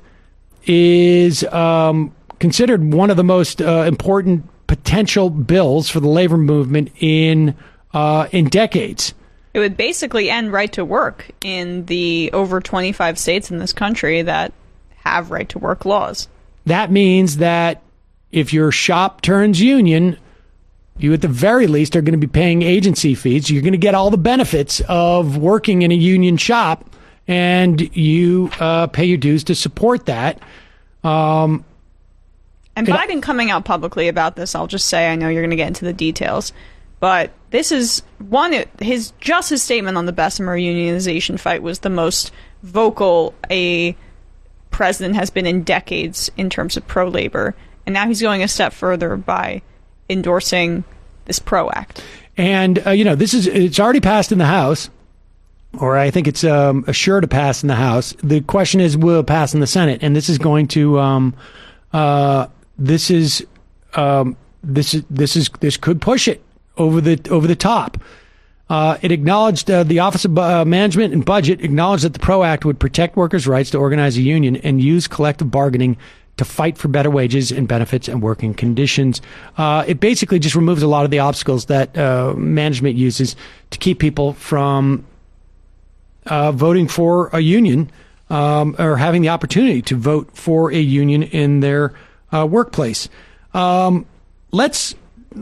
is um, considered one of the most uh, important potential bills for the labor movement in uh, in decades. It would basically end right to work in the over twenty-five states in this country that have right to work laws. That means that if your shop turns union, you at the very least are going to be paying agency fees. You're going to get all the benefits of working in a union shop, and you uh, pay your dues to support that. Um, and Biden coming out publicly about this, I'll just say, I know you're going to get into the details, but this is one, his just his statement on the Bessemer unionization fight was the most vocal a president has been in decades in terms of pro-labor. And now he's going a step further by endorsing this PRO Act. And, uh, you know, this is, it's already passed in the House, or I think it's um, sure to pass in the House. The question is, will it pass in the Senate? And this is going to, um, uh, this is, um, this is, this is, this could push it over the, over the top. Uh, it acknowledged, uh, the Office of uh, Management and Budget acknowledged that the PRO Act would protect workers' rights to organize a union and use collective bargaining to fight for better wages and benefits and working conditions. Uh, it basically just removes a lot of the obstacles that uh, management uses to keep people from uh, voting for a union um, or having the opportunity to vote for a union in their uh, workplace. Um, let's,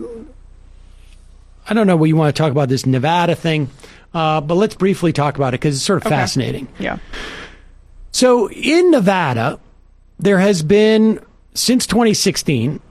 I don't know what you want to talk about this Nevada thing, uh, but let's briefly talk about it because it's sort of Okay. fascinating. Yeah. So in Nevada, there has been, since twenty sixteen,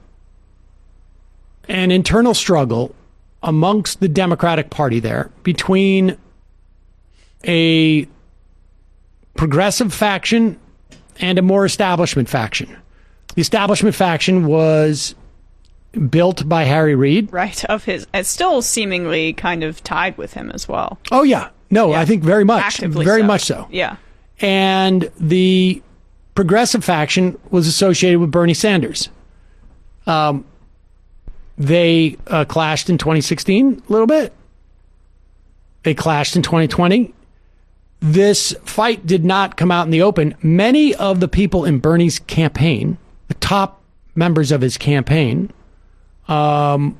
an internal struggle amongst the Democratic Party there between a progressive faction and a more establishment faction. The establishment faction was built by Harry Reid. Right, of his, it's still seemingly kind of tied with him as well. Oh, yeah. No, yeah. I think very much. Actively very so. much so. Yeah. And the progressive faction was associated with Bernie Sanders. Um, they uh, clashed in twenty sixteen a little bit. They clashed in twenty twenty. This fight did not come out in the open. Many of the people in Bernie's campaign, the top members of his campaign, um,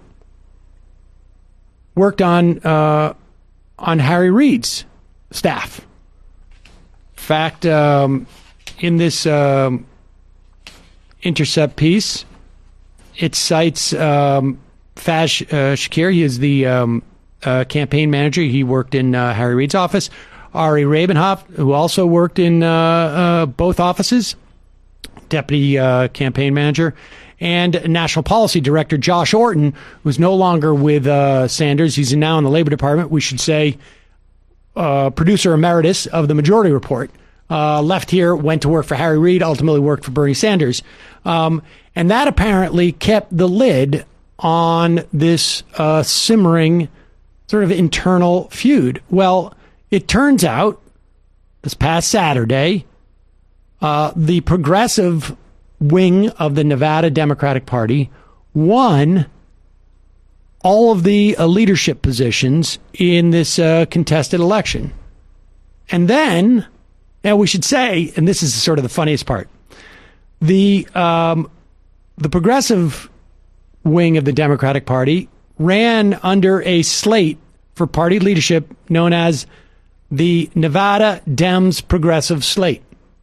worked on uh, on Harry Reid's staff. In fact, um, in this um, Intercept piece, it cites um, Faz uh, Shakir. He is the um, uh, campaign manager. He worked in uh, Harry Reid's office. Ari Rabenhoff, who also worked in uh, uh, both offices, deputy uh, campaign manager, and National Policy Director Josh Orton, who's no longer with uh, Sanders. He's now in the Labor Department. We should say uh, producer emeritus of the Majority Report. Uh, left here, went to work for Harry Reid, ultimately worked for Bernie Sanders. Um, and that apparently kept the lid on this uh, simmering sort of internal feud. Well, it turns out, this past Saturday, uh, the progressive wing of the Nevada Democratic Party won all of the uh, leadership positions in this uh, contested election. And then, and we should say, and this is sort of the funniest part, the um, the progressive wing of the Democratic Party ran under a slate for party leadership known as the Nevada Dems Progressive Slate.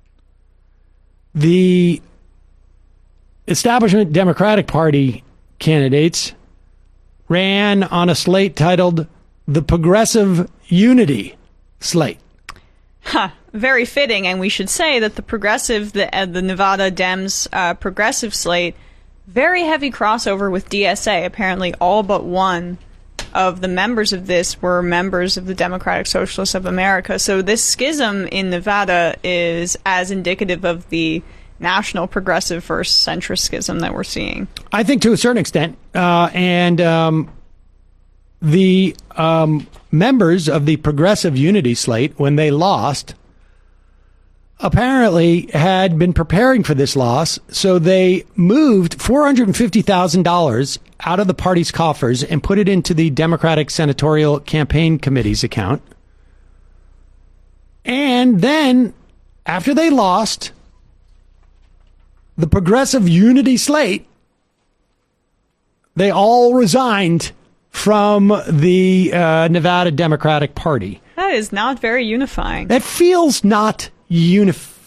The establishment Democratic Party candidates ran on a slate titled the Progressive Unity Slate. Huh. Very fitting, and we should say that the progressive, the, uh, the Nevada Dems uh, progressive slate, very heavy crossover with D S A. Apparently all but one of the members of this were members of the Democratic Socialists of America. So this schism in Nevada is as indicative of the national progressive versus centrist schism that we're seeing. I think to a certain extent. Uh, and um, the um, members of the Progressive Unity Slate, when they lost, apparently had been preparing for this loss, so they moved four hundred fifty thousand dollars out of the party's coffers and put it into the Democratic Senatorial Campaign Committee's account. And then, after they lost, the Progressive Unity Slate, they all resigned from the uh, Nevada Democratic Party. That is not very unifying. That feels not unif-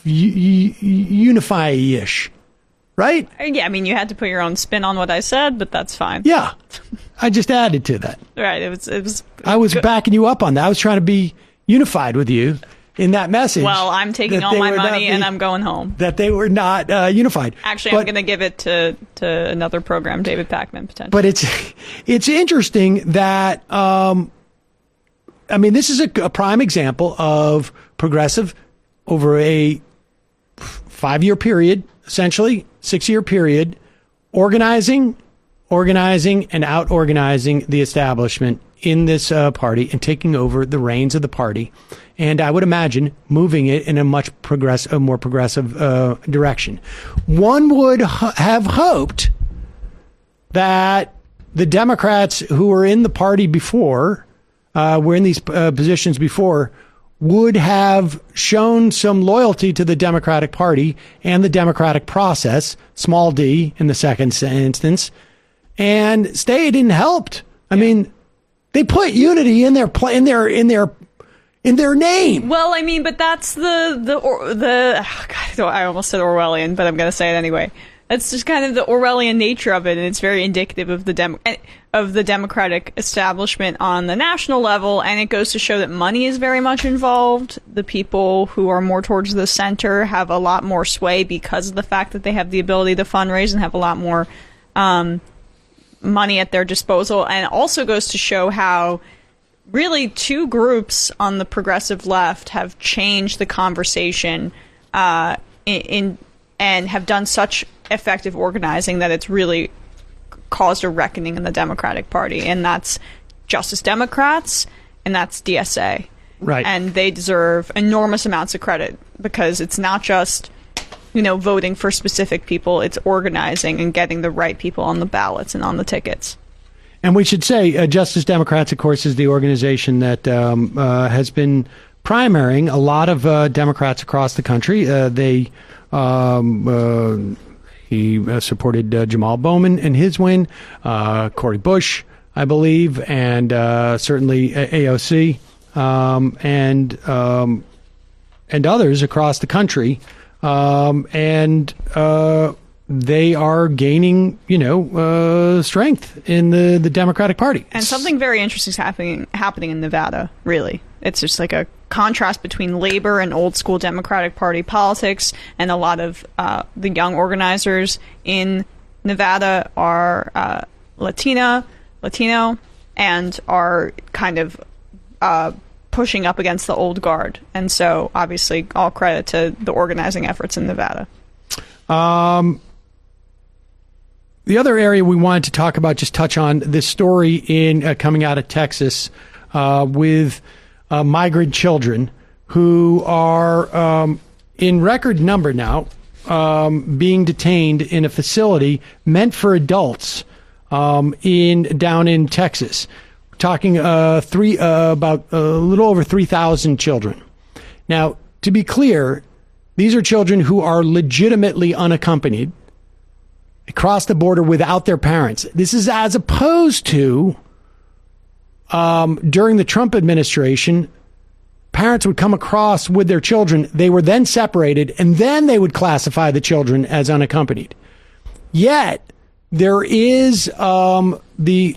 unify-ish, right? Yeah, I mean, you had to put your own spin on what I said, but that's fine. Yeah, I just added to that. Right, it was. It was. I was good. backing you up on that. I was trying to be unified with you in that message. Well, I'm taking all my money and I'm going home. That they were not uh, unified. Actually, but, I'm going to give it to, to another program, David Pakman, potentially. But it's it's interesting that, um, I mean, this is a, a prime example of progressive over a five-year period, essentially, six-year period, organizing, organizing, and out-organizing the establishment in this uh, party and taking over the reins of the party. And I would imagine moving it in a much progress, a more progressive uh, direction. One would ho- have hoped that the Democrats who were in the party before, uh, were in these uh, positions before, would have shown some loyalty to the Democratic Party and the democratic process, small d in the second instance, and stayed and helped. I yeah. mean, they put unity in their pl- in their in their in their name. Well, I mean, but that's the the or, the oh God, I almost said Orwellian, but I'm going to say it anyway. That's just kind of the Orwellian nature of it, and it's very indicative of the dem- of the Democratic establishment on the national level, and it goes to show that money is very much involved. The people who are more towards the center have a lot more sway because of the fact that they have the ability to fundraise and have a lot more um, money at their disposal, and it also goes to show how really two groups on the progressive left have changed the conversation uh in, in and have done such effective organizing that it's really caused a reckoning in the Democratic Party, and that's Justice Democrats and that's D S A. Right. And they deserve enormous amounts of credit because it's not just, you know, voting for specific people, it's organizing and getting the right people on the ballots and on the tickets. And we should say, uh, Justice Democrats, of course, is the organization that um, uh, has been primarying a lot of uh, Democrats across the country. Uh, they um, uh, he uh, supported uh, Jamal Bowman in his win, uh, Cori Bush, I believe, and uh, certainly A O C um, and um, and others across the country, um, and. Uh, They are gaining, you know, uh, strength in the, the Democratic Party. And something very interesting is happening happening in Nevada, really. It's just like a contrast between labor and old school Democratic Party politics, and a lot of uh, the young organizers in Nevada are uh, Latina, Latino, and are kind of uh, pushing up against the old guard. And so, obviously, all credit to the organizing efforts in Nevada. Um... The other area we wanted to talk about, just touch on this story in uh, coming out of Texas uh, with uh, migrant children who are um, in record number now um, being detained in a facility meant for adults um, in down in Texas. We're talking uh, three uh, about a little over three thousand children. Now, to be clear, these are children who are legitimately unaccompanied. Across the border without their parents. This is as opposed to um, during the Trump administration, parents would come across with their children. They were then separated, and then they would classify the children as unaccompanied. Yet, there is um, the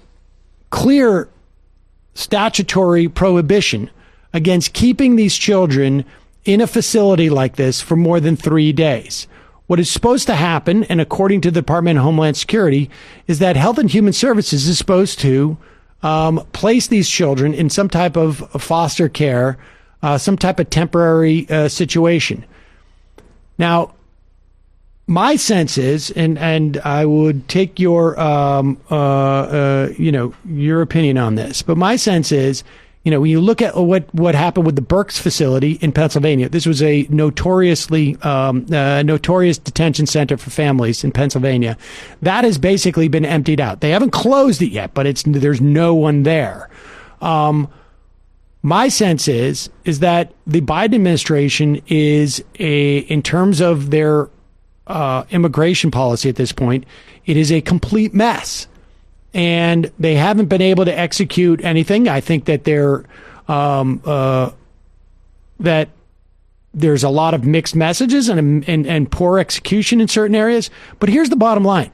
clear statutory prohibition against keeping these children in a facility like this for more than three days. What is supposed to happen, and according to the Department of Homeland Security, is that Health and Human Services is supposed to um, place these children in some type of foster care, uh, some type of temporary uh, situation. Now, my sense is, and, and I would take your, um, uh, uh, you know, your opinion on this, but my sense is, you know, when you look at what, what happened with the Berks facility in Pennsylvania, this was a notoriously um, uh, notorious detention center for families in Pennsylvania. That has basically been emptied out. They haven't closed it yet, but it's there's no one there. Um, my sense is is that the Biden administration is a, in terms of their uh, immigration policy at this point, it is a complete mess. And they haven't been able to execute anything. I think that they're um, uh, that there's a lot of mixed messages and, and and poor execution in certain areas. But here's the bottom line: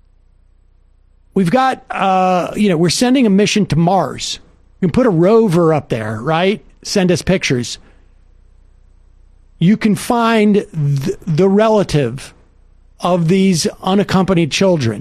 we've got uh, you know we're sending a mission to Mars. You can put a rover up there, right? Send us pictures. You can find th- the relative of these unaccompanied children.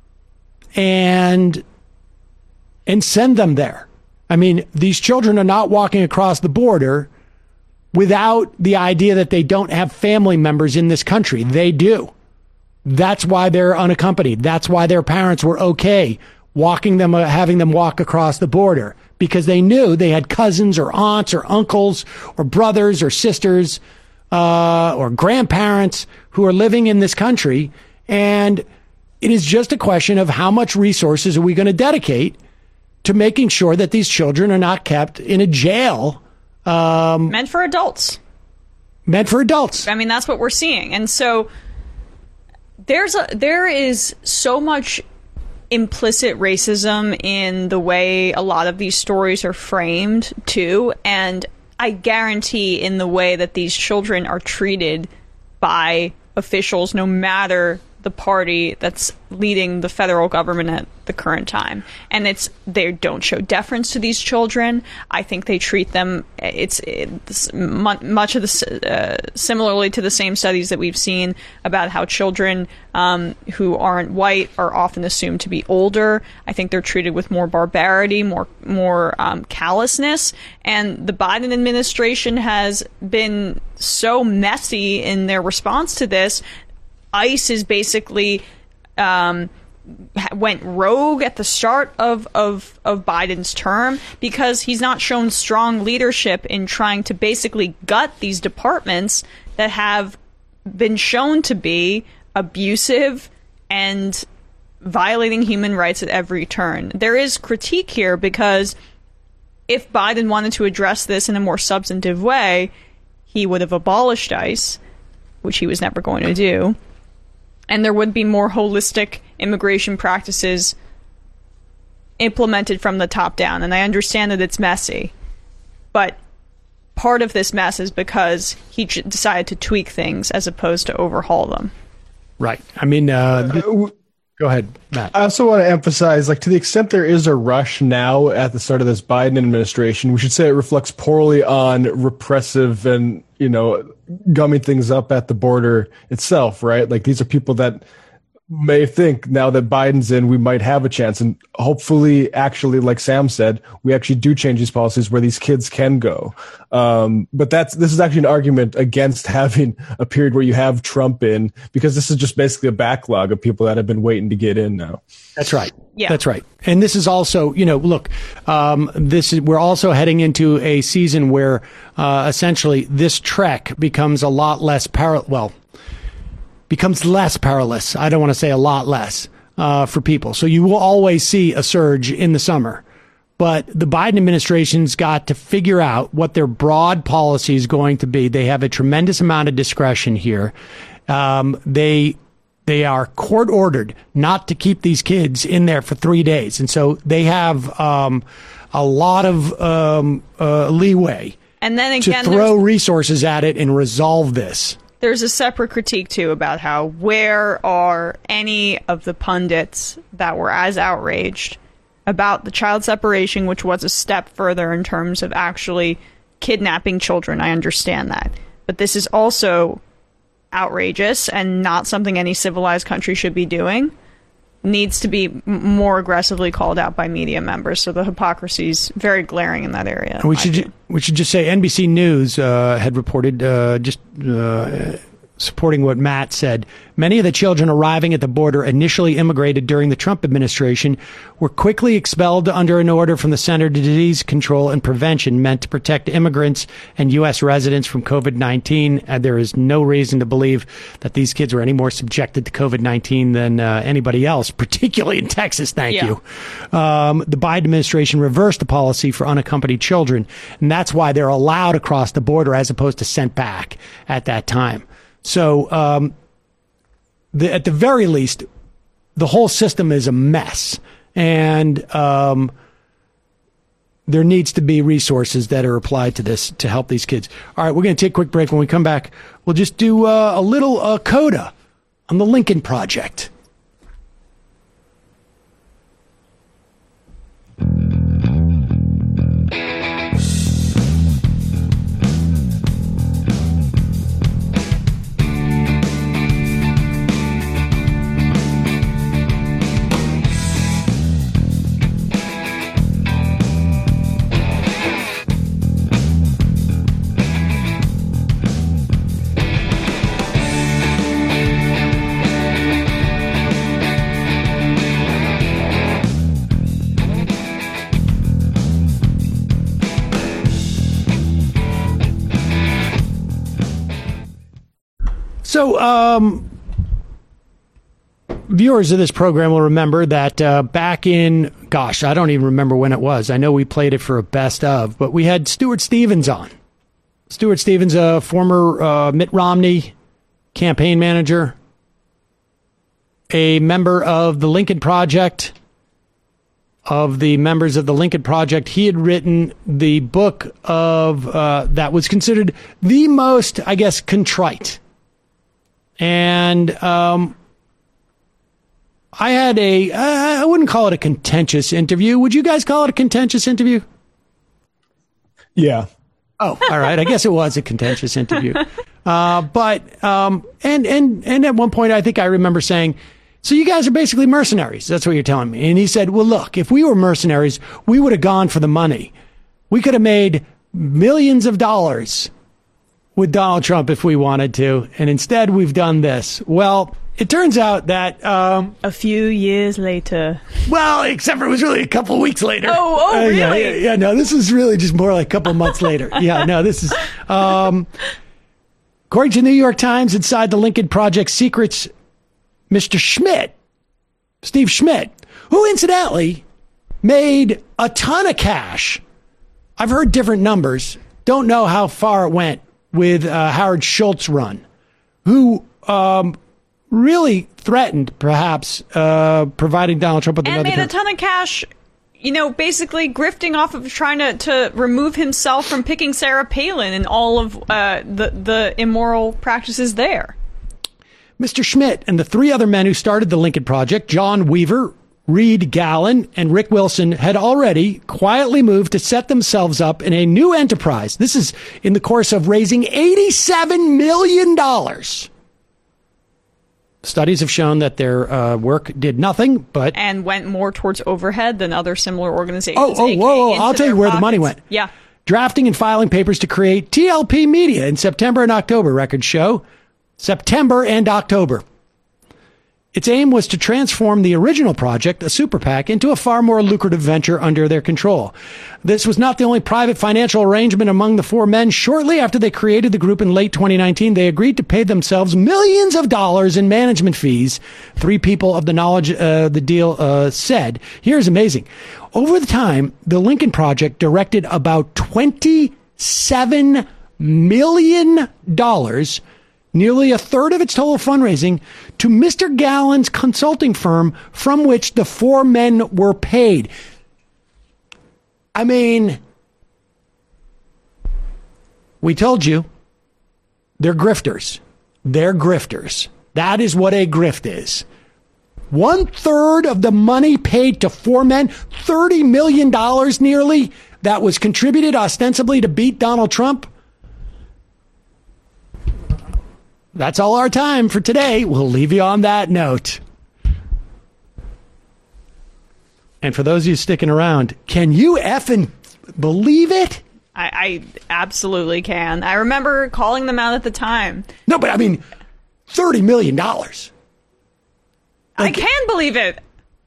And and send them there. I mean, these children are not walking across the border without the idea that they don't have family members in this country. They do. That's why they're unaccompanied. That's why their parents were okay walking them, uh, having them walk across the border, because they knew they had cousins or aunts or uncles or brothers or sisters uh, or grandparents who are living in this country. And it is just a question of how much resources are we going to dedicate to making sure that these children are not kept in a jail. Um, meant for adults. Meant for adults. I mean, that's what we're seeing. And so there's a, there is so much implicit racism in the way a lot of these stories are framed, too. And I guarantee in the way that these children are treated by officials, no matter the party that's leading the federal government at the current time. And it's they don't show deference to these children. I think they treat them, it's, it's much of the, uh, similarly to the same studies that we've seen about how children um, who aren't white are often assumed to be older. I think they're treated with more barbarity, more, more um, callousness. And the Biden administration has been so messy in their response to this. ICE is basically um, went rogue at the start of, of, of Biden's term because he's not shown strong leadership in trying to basically gut these departments that have been shown to be abusive and violating human rights at every turn. There is critique here because if Biden wanted to address this in a more substantive way, he would have abolished ICE, which he was never going to do. And there would be more holistic immigration practices implemented from the top down. And I understand that it's messy, but part of this mess is because he j- decided to tweak things as opposed to overhaul them. Right. I mean, uh, th- go ahead, Matt. I also want to emphasize, like, to the extent there is a rush now at the start of this Biden administration, we should say it reflects poorly on repressive and, you know, gumming things up at the border itself, right? Like, these are people that may think now that Biden's in, we might have a chance. And hopefully, actually, like Sam said, we actually do change these policies where these kids can go. Um, but that's, this is actually an argument against having a period where you have Trump in, because this is just basically a backlog of people that have been waiting to get in now. That's right. Yeah. That's right. And this is also, you know, look, um, this is, we're also heading into a season where, uh, essentially this trek becomes a lot less par- well, becomes less perilous. I don't want to say a lot less, uh, for people. So you will always see a surge in the summer, but the Biden administration's got to figure out what their broad policy is going to be. They have a tremendous amount of discretion here. Um, they, They are court ordered not to keep these kids in there for three days. And so they have um, a lot of um, uh, leeway and then again, to throw resources at it and resolve this. There's a separate critique, too, about how where are any of the pundits that were as outraged about the child separation, which was a step further in terms of actually kidnapping children. I understand that. But this is also outrageous and not something any civilized country should be doing. Needs to be m- more aggressively called out by media members. So the hypocrisy is very glaring in that area. We should ju- we should just say N B C News uh, had reported uh, just uh, supporting what Matt said. Many of the children arriving at the border initially immigrated during the Trump administration were quickly expelled under an order from the Center for Disease Control and Prevention meant to protect immigrants and U S residents from COVID nineteen. And there is no reason to believe that these kids were any more subjected to COVID nineteen than uh, anybody else, particularly in Texas. Thank yeah. you. Um, the Biden administration reversed the policy for unaccompanied children, and that's why they're allowed across the border as opposed to sent back at that time. So, um, the, at the very least, the whole system is a mess, and um, there needs to be resources that are applied to this to help these kids. All right, we're going to take a quick break. When we come back, we'll just do uh, a little uh, coda on the Lincoln Project. So, um, viewers of this program will remember that uh, back in, gosh, I don't even remember when it was. I know we played it for a best of, but we had Stuart Stevens on. Stuart Stevens, a former uh, Mitt Romney campaign manager, a member of the Lincoln Project, of the members of the Lincoln Project. He had written the book of uh, that was considered the most, I guess, contrite and um, I had a, uh, I wouldn't call it a contentious interview. Would you guys call it a contentious interview? Yeah. Oh, all right. I guess it was a contentious interview. Uh, but, um, and, and, and at one point, I think I remember saying, so you guys are basically mercenaries. That's what you're telling me. And he said, well, look, if we were mercenaries, we would have gone for the money. We could have made millions of dollars with Donald Trump if we wanted to. And instead, we've done this. Well, it turns out that, um, a few years later. Well, except for it was really a couple of weeks later. Oh, oh, uh, really? Yeah, yeah, yeah, no, this is really just more like a couple of months later. Yeah, no, this is, um, according to the New York Times, inside the Lincoln Project secrets, Mister Schmidt, Steve Schmidt, who incidentally made a ton of cash. I've heard different numbers. Don't know how far it went with uh, Howard Schultz run, who um, really threatened, perhaps, uh, providing Donald Trump with and another made term. a ton of cash, you know, basically grifting off of trying to, to remove himself from picking Sarah Palin and all of uh, the, the immoral practices there. Mister Schmidt and the three other men who started the Lincoln Project, John Weaver, Reed Gallen, and Rick Wilson, had already quietly moved to set themselves up in a new enterprise. This is in the course of raising eighty-seven million dollars. Studies have shown that their uh, work did nothing but... And went more towards overhead than other similar organizations. Oh, oh, whoa, whoa. I'll tell you where pockets. the money went. Yeah. Drafting and filing papers to create T L P Media in September and October, records show. September and October. Its aim was to transform the original project, a super PAC, into a far more lucrative venture under their control. This was not the only private financial arrangement among the four men. Shortly after they created the group in late twenty nineteen, they agreed to pay themselves millions of dollars in management fees. Three people of the knowledge uh, the deal uh, said. Here's amazing. Over the time, the Lincoln Project directed about twenty-seven million dollars, nearly a third of its total fundraising, to Mister Gallen's consulting firm from which the four men were paid. I mean, we told you, they're grifters. They're grifters. That is what a grift is. One third of the money paid to four men, thirty million dollars nearly, that was contributed ostensibly to beat Donald Trump. That's all our time for today. We'll leave you on that note. And for those of you sticking around, can you effing believe it? I, I absolutely can. I remember calling them out at the time. No, but I mean, thirty million dollars. Like, I can believe it.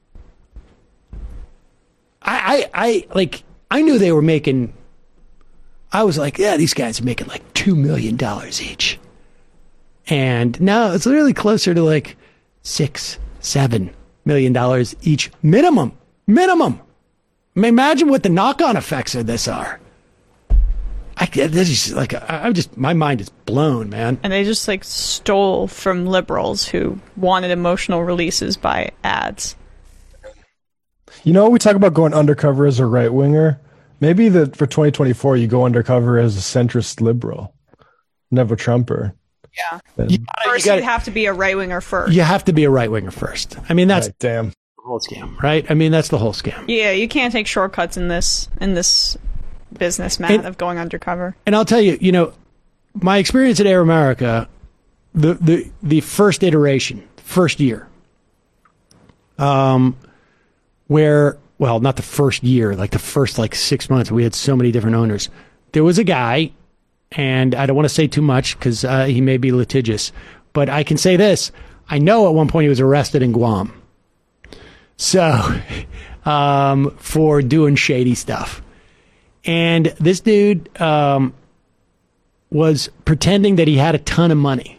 I, I, I, like, I knew they were making, I was like, yeah, these guys are making like two million dollars each. And now it's really closer to like six, seven million dollars each minimum. Minimum. I mean, imagine what the knock-on effects of this are. I, this is like, I, I'm just, my mind is blown, man. And they just like stole from liberals who wanted emotional releases by ads. You know, we talk about going undercover as a right winger. Maybe that for twenty twenty-four, you go undercover as a centrist liberal, never Trumper. Yeah. Then, you gotta, first, you, gotta, you have to be a right winger first. You have to be a right winger first. I mean, that's right, damn the whole scam, right? I mean, that's the whole scam. Yeah, you can't take shortcuts in this in this business, Matt, and, of going undercover. And I'll tell you, you know, my experience at Air America, the the the first iteration, first year, um, where well, not the first year, like the first like six months, we had so many different owners. There was a guy. And I don't want to say too much because uh, he may be litigious, but I can say this. I know at one point he was arrested in Guam. So, um, for doing shady stuff. And this dude um, was pretending that he had a ton of money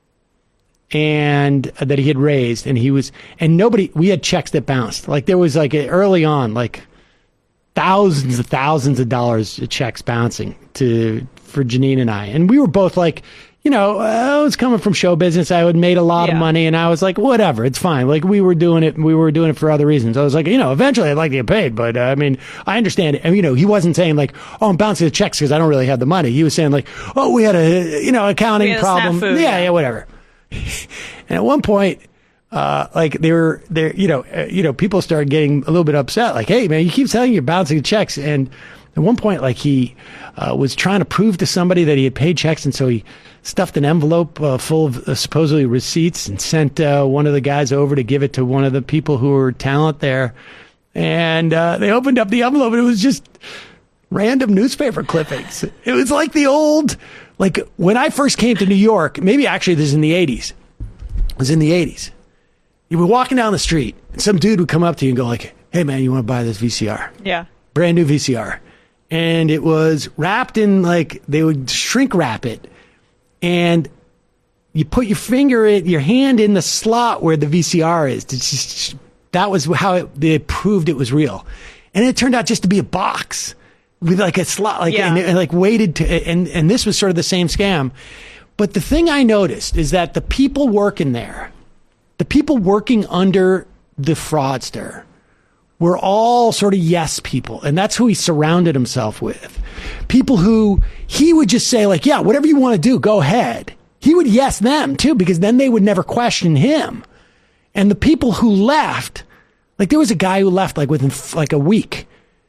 and that he had raised. And he was, and nobody, we had checks that bounced. Like there was like early on, like thousands of thousands of dollars of checks bouncing to, for Janine and I. And we were both like, you know, I was coming from show business. I had made a lot yeah. of money and I was like, whatever, it's fine. Like we were doing it. We were doing it for other reasons. I was like, you know, eventually I'd like to get paid, but uh, I mean, I understand it. And, you know, he wasn't saying like, oh, I'm bouncing the checks because I don't really have the money. He was saying like, oh, we had a, you know, accounting we had problem. A snafu, yeah, yeah, yeah, whatever. And at one point uh, like they were there, you know, uh, you know, people started getting a little bit upset. Like, hey, man, you keep telling you're bouncing checks. And at one point, like he uh, was trying to prove to somebody that he had paid checks. And so he stuffed an envelope uh, full of uh, supposedly receipts and sent uh, one of the guys over to give it to one of the people who were talent there. And uh, they opened up the envelope and it was just random newspaper clippings. It was like the old, like when I first came to New York, maybe actually this is in the eighties. It was in the eighties. You were walking down the street and some dude would come up to you and go like, hey man, you want to buy this V C R? Yeah. Brand new V C R. And it was wrapped in like, they would shrink wrap it. And you put your finger in, your hand in the slot where the V C R is. It's just, that was how it, they proved it was real. And it turned out just to be a box with like a slot, like, yeah. and, and like waited to, and, and this was sort of the same scam. But the thing I noticed is that the people working there, the people working under the fraudster were all sort of yes people. And that's who he surrounded himself with. People who he would just say like, yeah, whatever you want to do, go ahead. He would yes them too, because then they would never question him. And the people who left, like there was a guy who left like within like a week.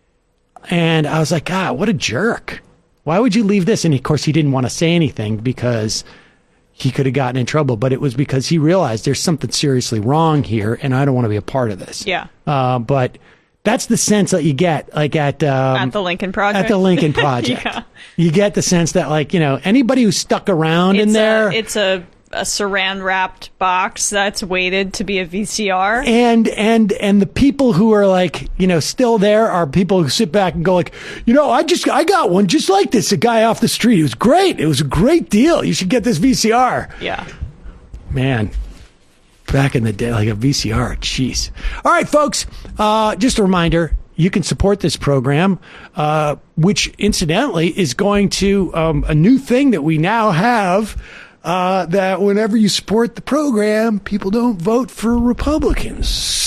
And I was like, God, what a jerk. Why would you leave this? And of course he didn't want to say anything because he could have gotten in trouble, but it was because he realized there's something seriously wrong here and I don't want to be a part of this. Yeah. Uh, but that's the sense that you get like at, um, at the Lincoln Project. At the Lincoln Project. Yeah. You get the sense that like, you know, anybody who's stuck around it's in there. A, it's a, a saran wrapped box that's weighted to be a V C R. And, and, and the people who are like, you know, still there are people who sit back and go like, you know, I just, I got one just like this. A guy off the street. It was great. It was a great deal. You should get this V C R. Yeah. Man. Back in the day, like a V C R. Jeez. All right, folks. Uh, just a reminder. You can support this program, uh, which incidentally is going to, um, a new thing that we now have. Uh, that whenever you support the program, people don't vote for Republicans.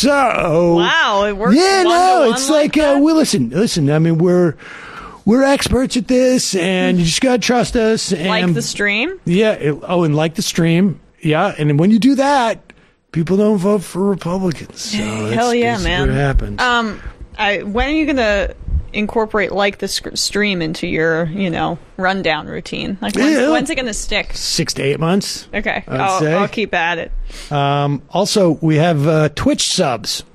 So wow, it works. Yeah, no, it's like, like uh, well, listen, listen. I mean, we're we're experts at this, and you just gotta trust us. And, like the stream. Yeah. It, oh, and like the stream. Yeah, and then when you do that, people don't vote for Republicans. So hell yeah, man. What happens? Um, I when are you gonna incorporate like the sc- stream into your, you know, rundown routine? Like when's, Yeah. when's it gonna stick? Six to eight months. Okay, I'd I'll, say. I'll keep at it. Um, also, we have uh, Twitch subs.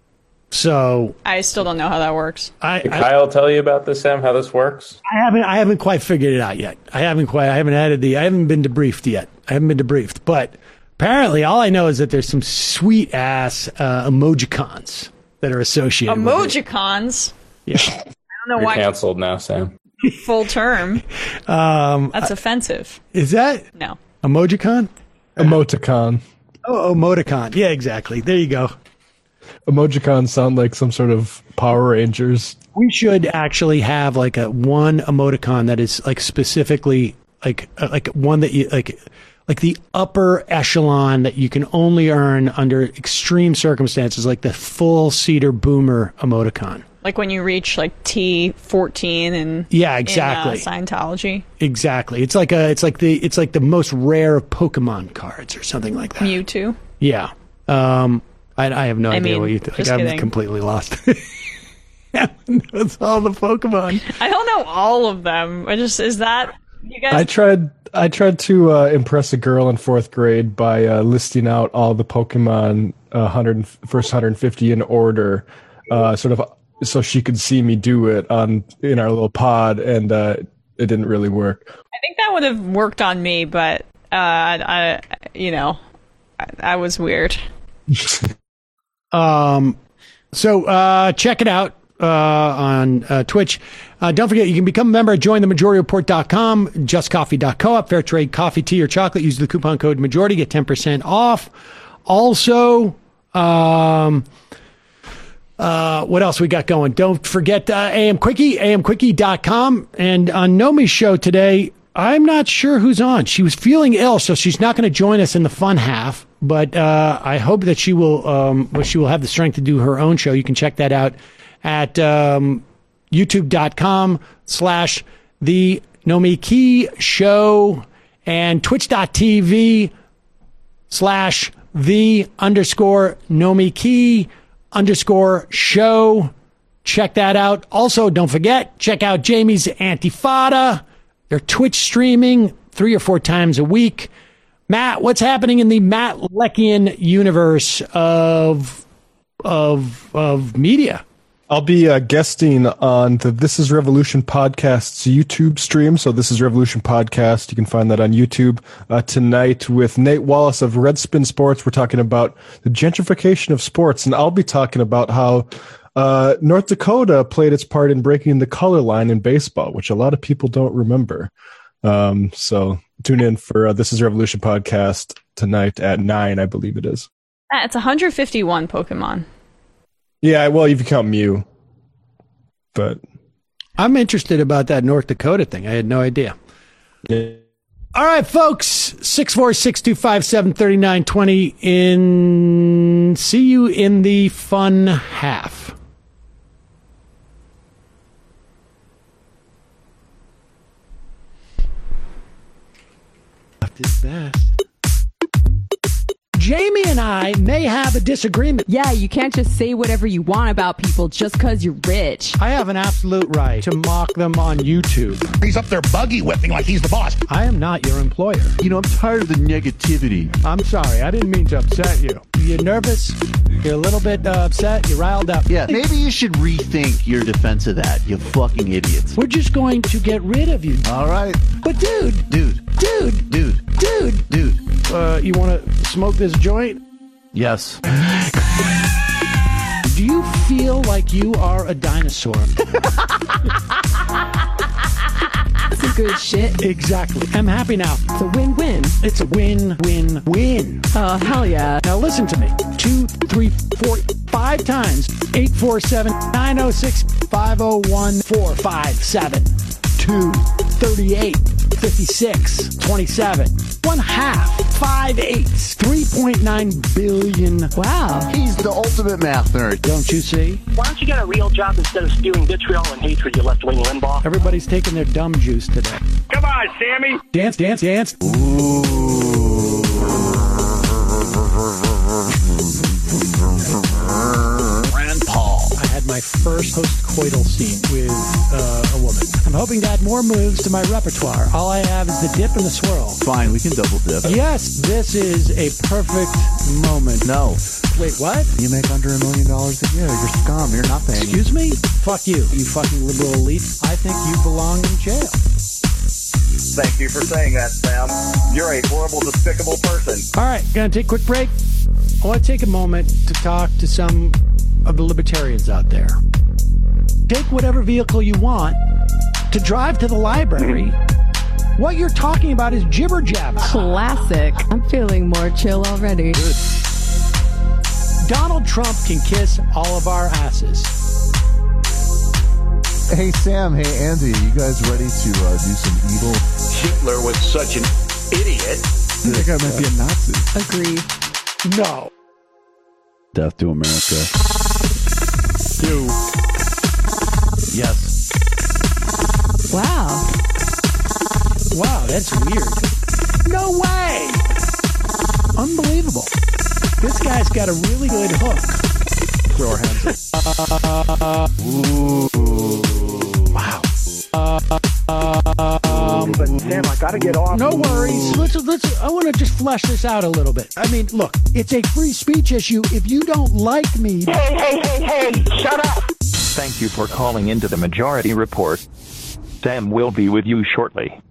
So I still don't know how that works. I, Did I Kyle tell you about this, Sam? How this works? I haven't I haven't quite figured it out yet. I haven't quite I haven't added the I haven't been debriefed yet. I haven't been debriefed, but apparently all I know is that there's some sweet ass uh, emojicons that are associated with it. Emojicons. Yeah. I don't know You're why. canceled now, Sam. Full term. Um, That's offensive. is that No. emojicon? Emoticon. Oh, emoticon. Yeah, exactly. There you go. Emojicons sound like some sort of Power Rangers. We should actually have like a one emoticon that is like specifically like uh, like one that you like like the upper echelon that you can only earn under extreme circumstances, like the full Cedar Boomer emoticon. Like when you reach like T fourteen and Yeah, exactly. in, uh, Scientology. Exactly. It's like a it's like the it's like the most rare of Pokemon cards or something like that. Mewtwo. Yeah. Um I, I have no I idea mean, what you think. just I'm kidding. completely lost. It's all the Pokemon. I don't know all of them. I just is that you guys I tried. I tried to uh, impress a girl in fourth grade by uh, listing out all the Pokemon uh, one hundred, first one hundred fifty in order, uh, sort of, so she could see me do it on in our little pod, and uh, it didn't really work. I think that would have worked on me, but uh, I, you know, I, I was weird. Um, so uh, check it out uh, on uh, Twitch. Uh, don't forget, you can become a member at join the majority report dot com, just coffee dot coop, fair trade coffee, tea, or chocolate. Use the coupon code majority, get ten percent off. Also, um, uh, what else we got going? Don't forget uh, A M Quickie, A M Quickie dot com. And on Nomi's show today, I'm not sure who's on. She was feeling ill, so she's not going to join us in the fun half. But uh, I hope that she will. Um, well, she will have the strength to do her own show. You can check that out at um, youtube dot com slash the Nomi Key Show and twitch dot t v slash the underscore Nomi Key underscore show. Check that out. Also, don't forget, check out Jamie's Antifada. They're Twitch streaming three or four times a week. Matt, what's happening in the Matt Leckian universe of of of media? I'll be uh, guesting on the This Is Revolution podcast's YouTube stream. So This Is Revolution podcast. You can find that on YouTube uh, tonight with Nate Wallace of Red Spin Sports. We're talking about the gentrification of sports, and I'll be talking about how uh, North Dakota played its part in breaking the color line in baseball, which a lot of people don't remember. Um, so tune in for uh, This Is Revolution podcast tonight at nine, I believe it is. It's one hundred fifty-one Pokemon. Yeah, well, if you count Mew. But I'm interested about that North Dakota thing. I had no idea. Yeah. All right, folks. six four six, two five seven, three nine two zero. In see you in the fun half. Left is best. Jamie and I may have a disagreement. Yeah, you can't just say whatever you want about people just because you're rich. I have an absolute right to mock them on YouTube. He's up there buggy whipping like he's the boss. I am not your employer. You know, I'm tired of the negativity. I'm sorry. I didn't mean to upset you. You're nervous. You're a little bit uh, upset. You're riled up. Yeah, maybe you should rethink your defense of that, you fucking idiots. We're just going to get rid of you. All right. But dude. Dude. Dude. Dude. Dude. Dude. Uh, you want to smoke this joint? Yes. Do you feel like you are a dinosaur? That's some good shit. Exactly. I'm happy now. It's a win-win. It's a win-win-win. Oh, hell yeah. Now listen to me. Two, three, four, five times. Eight, four, seven, nine, oh, six, five, oh, one, four, five, seven, two, thirty-eight, fifty-six, twenty-seven, one half, five eighths, three point nine billion. Wow. He's the ultimate math nerd. Don't you see? Why don't you get a real job instead of spewing vitriol and hatred, you left-wing Limbaugh? Everybody's taking their dumb juice today. Come on, Sammy! Dance, dance, dance. Ooh. Rand Paul. I had my first post-coital scene with uh, a woman. I'm hoping to add more moves to my repertoire. All I have is the dip and the swirl. Fine, we can double dip. Yes, this is a perfect moment. No. Wait, what? You make under a million dollars a year. You're scum. You're nothing. Excuse me? Fuck you, you fucking liberal elite. I think you belong in jail. Thank you for saying that, Sam. You're a horrible, despicable person. All right, gonna take a quick break. I want to take a moment to talk to some of the libertarians out there. Take whatever vehicle you want to drive to the library. What you're talking about is jibber jabber. Classic. I'm feeling more chill already. Good. Donald Trump can kiss all of our asses. Hey, Sam. Hey, Andy. You guys ready to uh, do some evil? Hitler was such an idiot. That guy might be a Nazi. Agree. No. Death to America. Do. Yes. Wow. Wow, that's weird. No way! Unbelievable. This guy's got a really good hook. Throw our hands up. Ooh. Wow. Um, but Sam, I gotta get off. No worries. Let's, let's, I want to just flesh this out a little bit. I mean, look, it's a free speech issue. If you don't like me... Hey, hey, hey, hey, shut up! Thank you for calling into the Majority Report. Sam will be with you shortly.